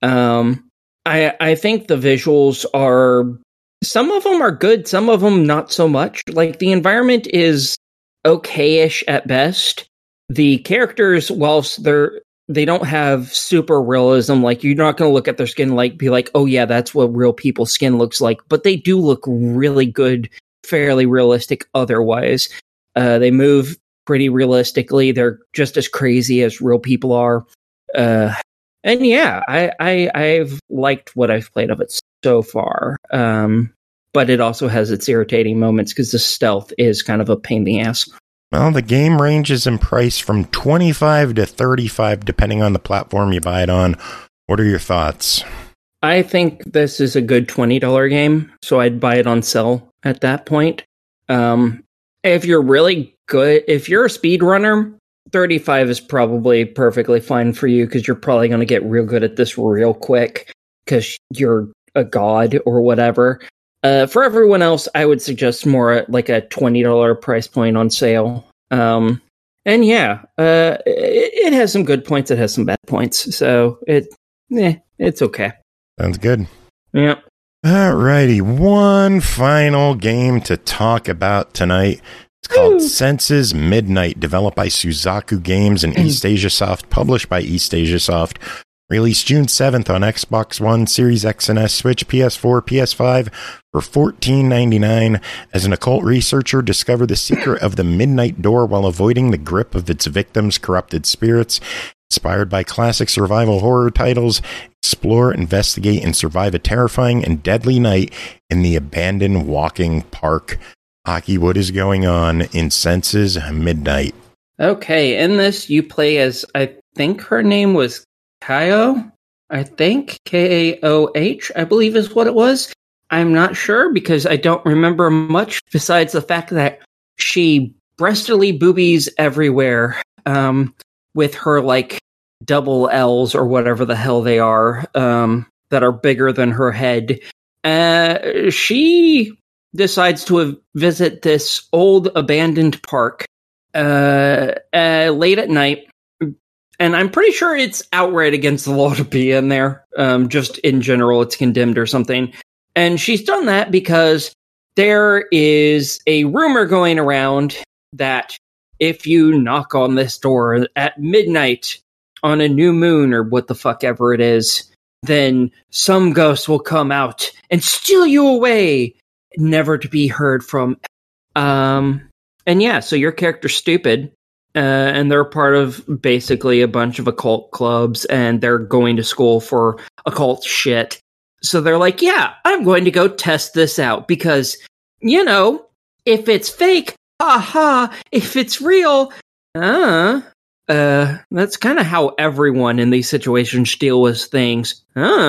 I think the visuals are, some of them are good, some of them not so much. Like the environment is okay-ish at best. The characters, whilst they don't have super realism, like you're not going to look at their skin be like, oh yeah, that's what real people's skin looks like. But they do look really good, fairly realistic otherwise. They move pretty realistically. They're just as crazy as real people are. And yeah, I've liked what I've played of it so far. But it also has its irritating moments because the stealth is kind of a pain in the ass. Well, the game ranges in price from $25 to $35, depending on the platform you buy it on. What are your thoughts? I think this is a good $20 game, so I'd buy it on sale at that point. If you're really good, if you're a speedrunner, $35 is probably perfectly fine for you because you're probably going to get real good at this real quick because you're a god or whatever. For everyone else, I would suggest more like a $20 price point on sale. And yeah, it has some good points. It has some bad points. So it's okay. Sounds good. Yeah. Alrighty. One final game to talk about tonight. It's called Senses Midnight, developed by Suzaku Games and East Asia Soft, published by East Asia Soft. Released June 7th on Xbox One, Series X and S, Switch, PS4, PS5 for $14.99. As an occult researcher, discover the secret of the Midnight Door while avoiding the grip of its victims' corrupted spirits. Inspired by classic survival horror titles, explore, investigate, and survive a terrifying and deadly night in the abandoned walking park. Aki, what is going on in Senses Midnight? Okay, in this, you play as, I think her name was Kayo? I think, Kaoh, I believe is what it was. I'm not sure because I don't remember much besides the fact that she breastily boobies everywhere with her, like, double L's or whatever the hell they are that are bigger than her head. She decides to visit this old abandoned park late at night. And I'm pretty sure it's outright against the law to be in there. Just in general, it's condemned or something. And she's done that because there is a rumor going around that if you knock on this door at midnight on a new moon or what the fuck ever it is, then some ghost will come out and steal you away, never to be heard from. And yeah, so your character's stupid. And they're part of basically a bunch of occult clubs, and they're going to school for occult shit. So they're like, yeah, I'm going to go test this out because, you know, if it's fake, haha, if it's real, that's kind of how everyone in these situations deal with things.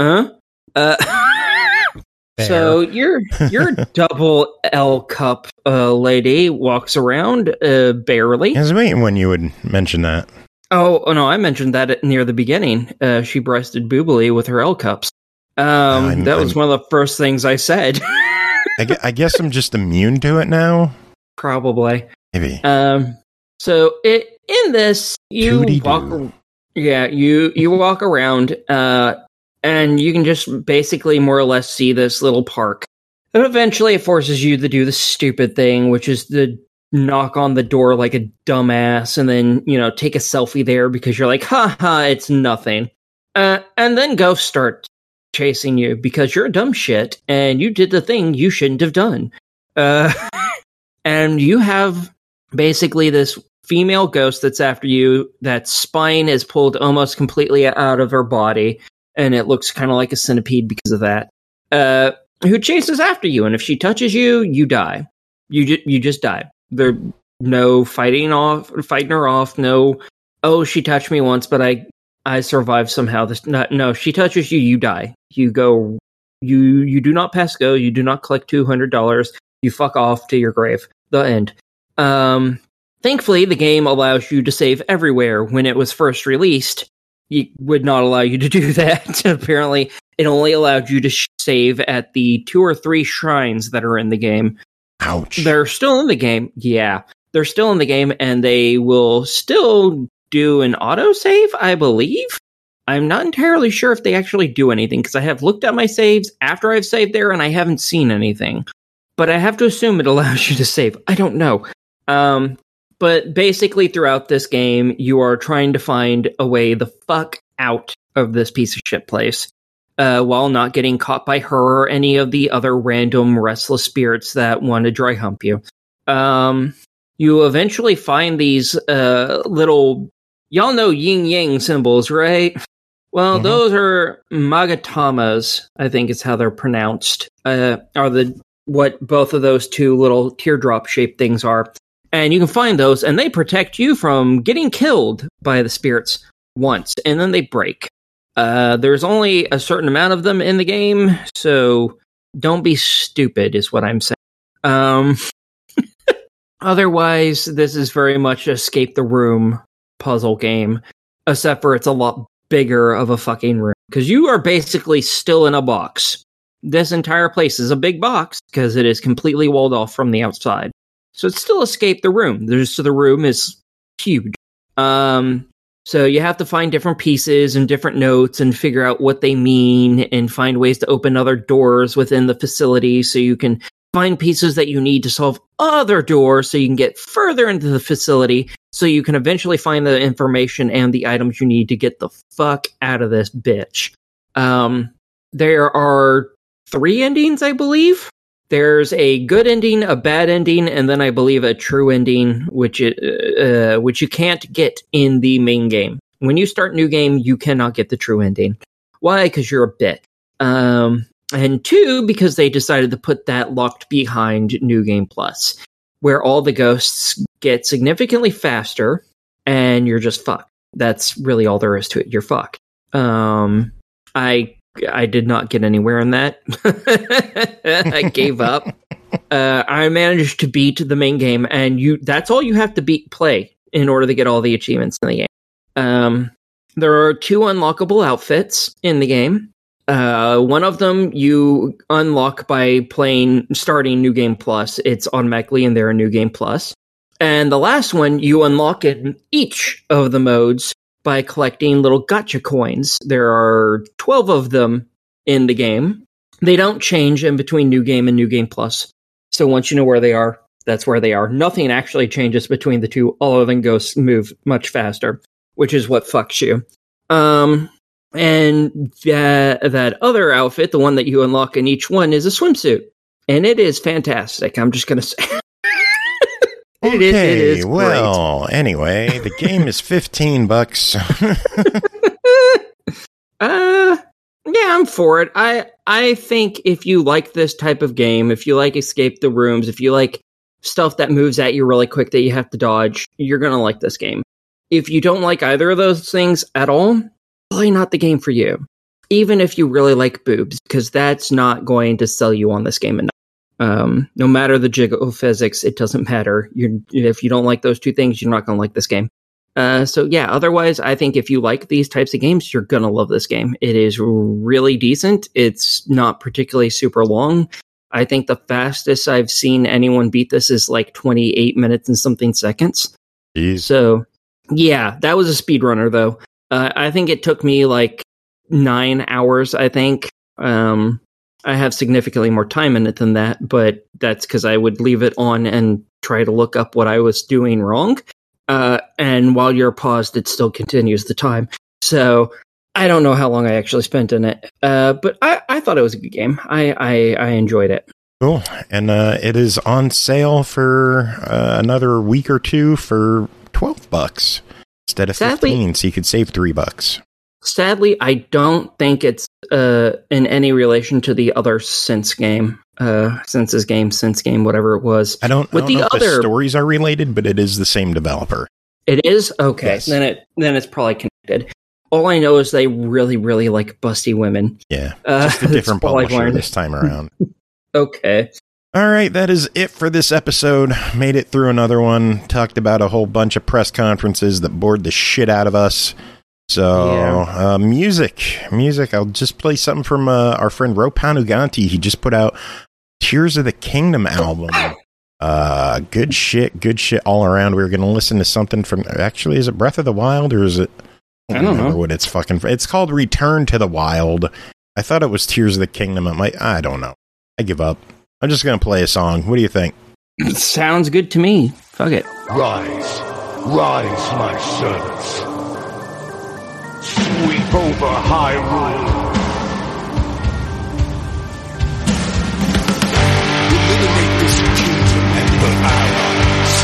So your double L cup lady walks around barely. I was waiting when you would mention that. Oh no, I mentioned that near the beginning. She breasted boobily with her L cups. That was one of the first things I said. I guess I'm just immune to it now. Probably. Maybe. So in this, you walk. Yeah, you walk around. And you can just basically more or less see this little park. And eventually it forces you to do the stupid thing, which is to knock on the door like a dumbass and then, you know, take a selfie there because you're like, haha, it's nothing. And then ghosts start chasing you because you're a dumb shit and you did the thing you shouldn't have done. And you have basically this female ghost that's after you, that spine is pulled almost completely out of her body. And it looks kind of like a centipede because of that. Who chases after you, and if she touches you, you die. You just die. There's no fighting her off. No, oh, she touched me once, but I survived somehow. No, she touches you, you die. You go. You do not pass go. You do not collect $200. You fuck off to your grave. The end. Thankfully, the game allows you to save everywhere. When it was first released, it would not allow you to do that. Apparently, it only allowed you to save at the 2 or 3 shrines that are in the game. Ouch. They're still in the game. Yeah, they're still in the game, and they will still do an autosave, I believe. I'm not entirely sure if they actually do anything, because I have looked at my saves after I've saved there, and I haven't seen anything. But I have to assume it allows you to save. I don't know. But basically, throughout this game, you are trying to find a way the fuck out of this piece of shit place, while not getting caught by her or any of the other random restless spirits that want to dry hump you. You eventually find these little, y'all know yin-yang symbols, right? Well, those are magatamas, I think is how they're pronounced, are what both of those 2 little teardrop-shaped things are. And you can find those, and they protect you from getting killed by the spirits once, and then they break. There's only a certain amount of them in the game, so don't be stupid, is what I'm saying. Otherwise, this is very much escape the room puzzle game, except for it's a lot bigger of a fucking room, because you are basically still in a box. This entire place is a big box, because it is completely walled off from the outside. So it's still escape the room. The room is huge. So you have to find different pieces and different notes and figure out what they mean and find ways to open other doors within the facility so you can find pieces that you need to solve other doors so you can get further into the facility so you can eventually find the information and the items you need to get the fuck out of this bitch. There are 3 endings, I believe. There's a good ending, a bad ending, and then I believe a true ending, which you can't get in the main game. When you start new game, you cannot get the true ending. Why? Because you're a bit. And 2, because they decided to put that locked behind New Game Plus, where all the ghosts get significantly faster, and you're just fucked. That's really all there is to it. You're fucked. I did not get anywhere in that. I gave up. I managed to beat the main game, and that's all you have to play in order to get all the achievements in the game. There are 2 unlockable outfits in the game. One of them you unlock by starting New Game Plus. It's automatically in there in New Game Plus. And the last one you unlock in each of the modes by collecting little gacha coins. There are 12 of them in the game. They don't change in between New Game and New Game Plus. So once you know where they are, that's where they are. Nothing actually changes between the two, other than ghosts move much faster, which is what fucks you. And that other outfit, the one that you unlock in each one, is a swimsuit. And it is fantastic. I'm just going to say. It is well, great. Anyway, the game is $15. Yeah, I'm for it. I think if you like this type of game, if you like Escape the Rooms, if you like stuff that moves at you really quick that you have to dodge, you're going to like this game. If you don't like either of those things at all, probably not the game for you. Even if you really like boobs, because that's not going to sell you on this game enough. No matter the jiggle physics, it doesn't matter. If you don't like those two things, you're not going to like this game. So yeah, otherwise, I think if you like these types of games, you're going to love this game. It is really decent. It's not particularly super long. I think the fastest I've seen anyone beat this is like 28 minutes and something seconds. Jeez. So yeah, that was a speedrunner though. I think it took me like 9 hours, I think. I have significantly more time in it than that, but that's because I would leave it on and try to look up what I was doing wrong. And while you're paused, it still continues the time. So I don't know how long I actually spent in it. But I thought it was a good game. I enjoyed it. Cool. And it is on sale for another week or two for $12 instead of $15, so you could save $3. Sadly, I don't think it's in any relation to the other Sense game, Sense game, whatever it was. I don't know if the stories are related, but it is the same developer. It is? Okay. Yes. Then it's probably connected. All I know is they really, really like busty women. Yeah. Just a different publisher this time around. Okay. All right, that is it for this episode. Made it through another one. Talked about a whole bunch of press conferences that bored the shit out of us. So, yeah. Music. I'll just play something from our friend Ropan Uganti. He just put out Tears of the Kingdom album. Good shit all around. We were going to listen to something from, actually, is it Breath of the Wild, or is it? I don't know what it's fucking. It's called Return to the Wild. I thought it was Tears of the Kingdom. I don't know. I give up. I'm just going to play a song. What do you think? Sounds good to me. Fuck it. Rise, my servants. Sweep over Hyrule. Eliminate this kingdom and the allies.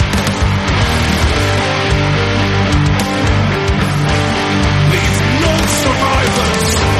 Leave no survivors.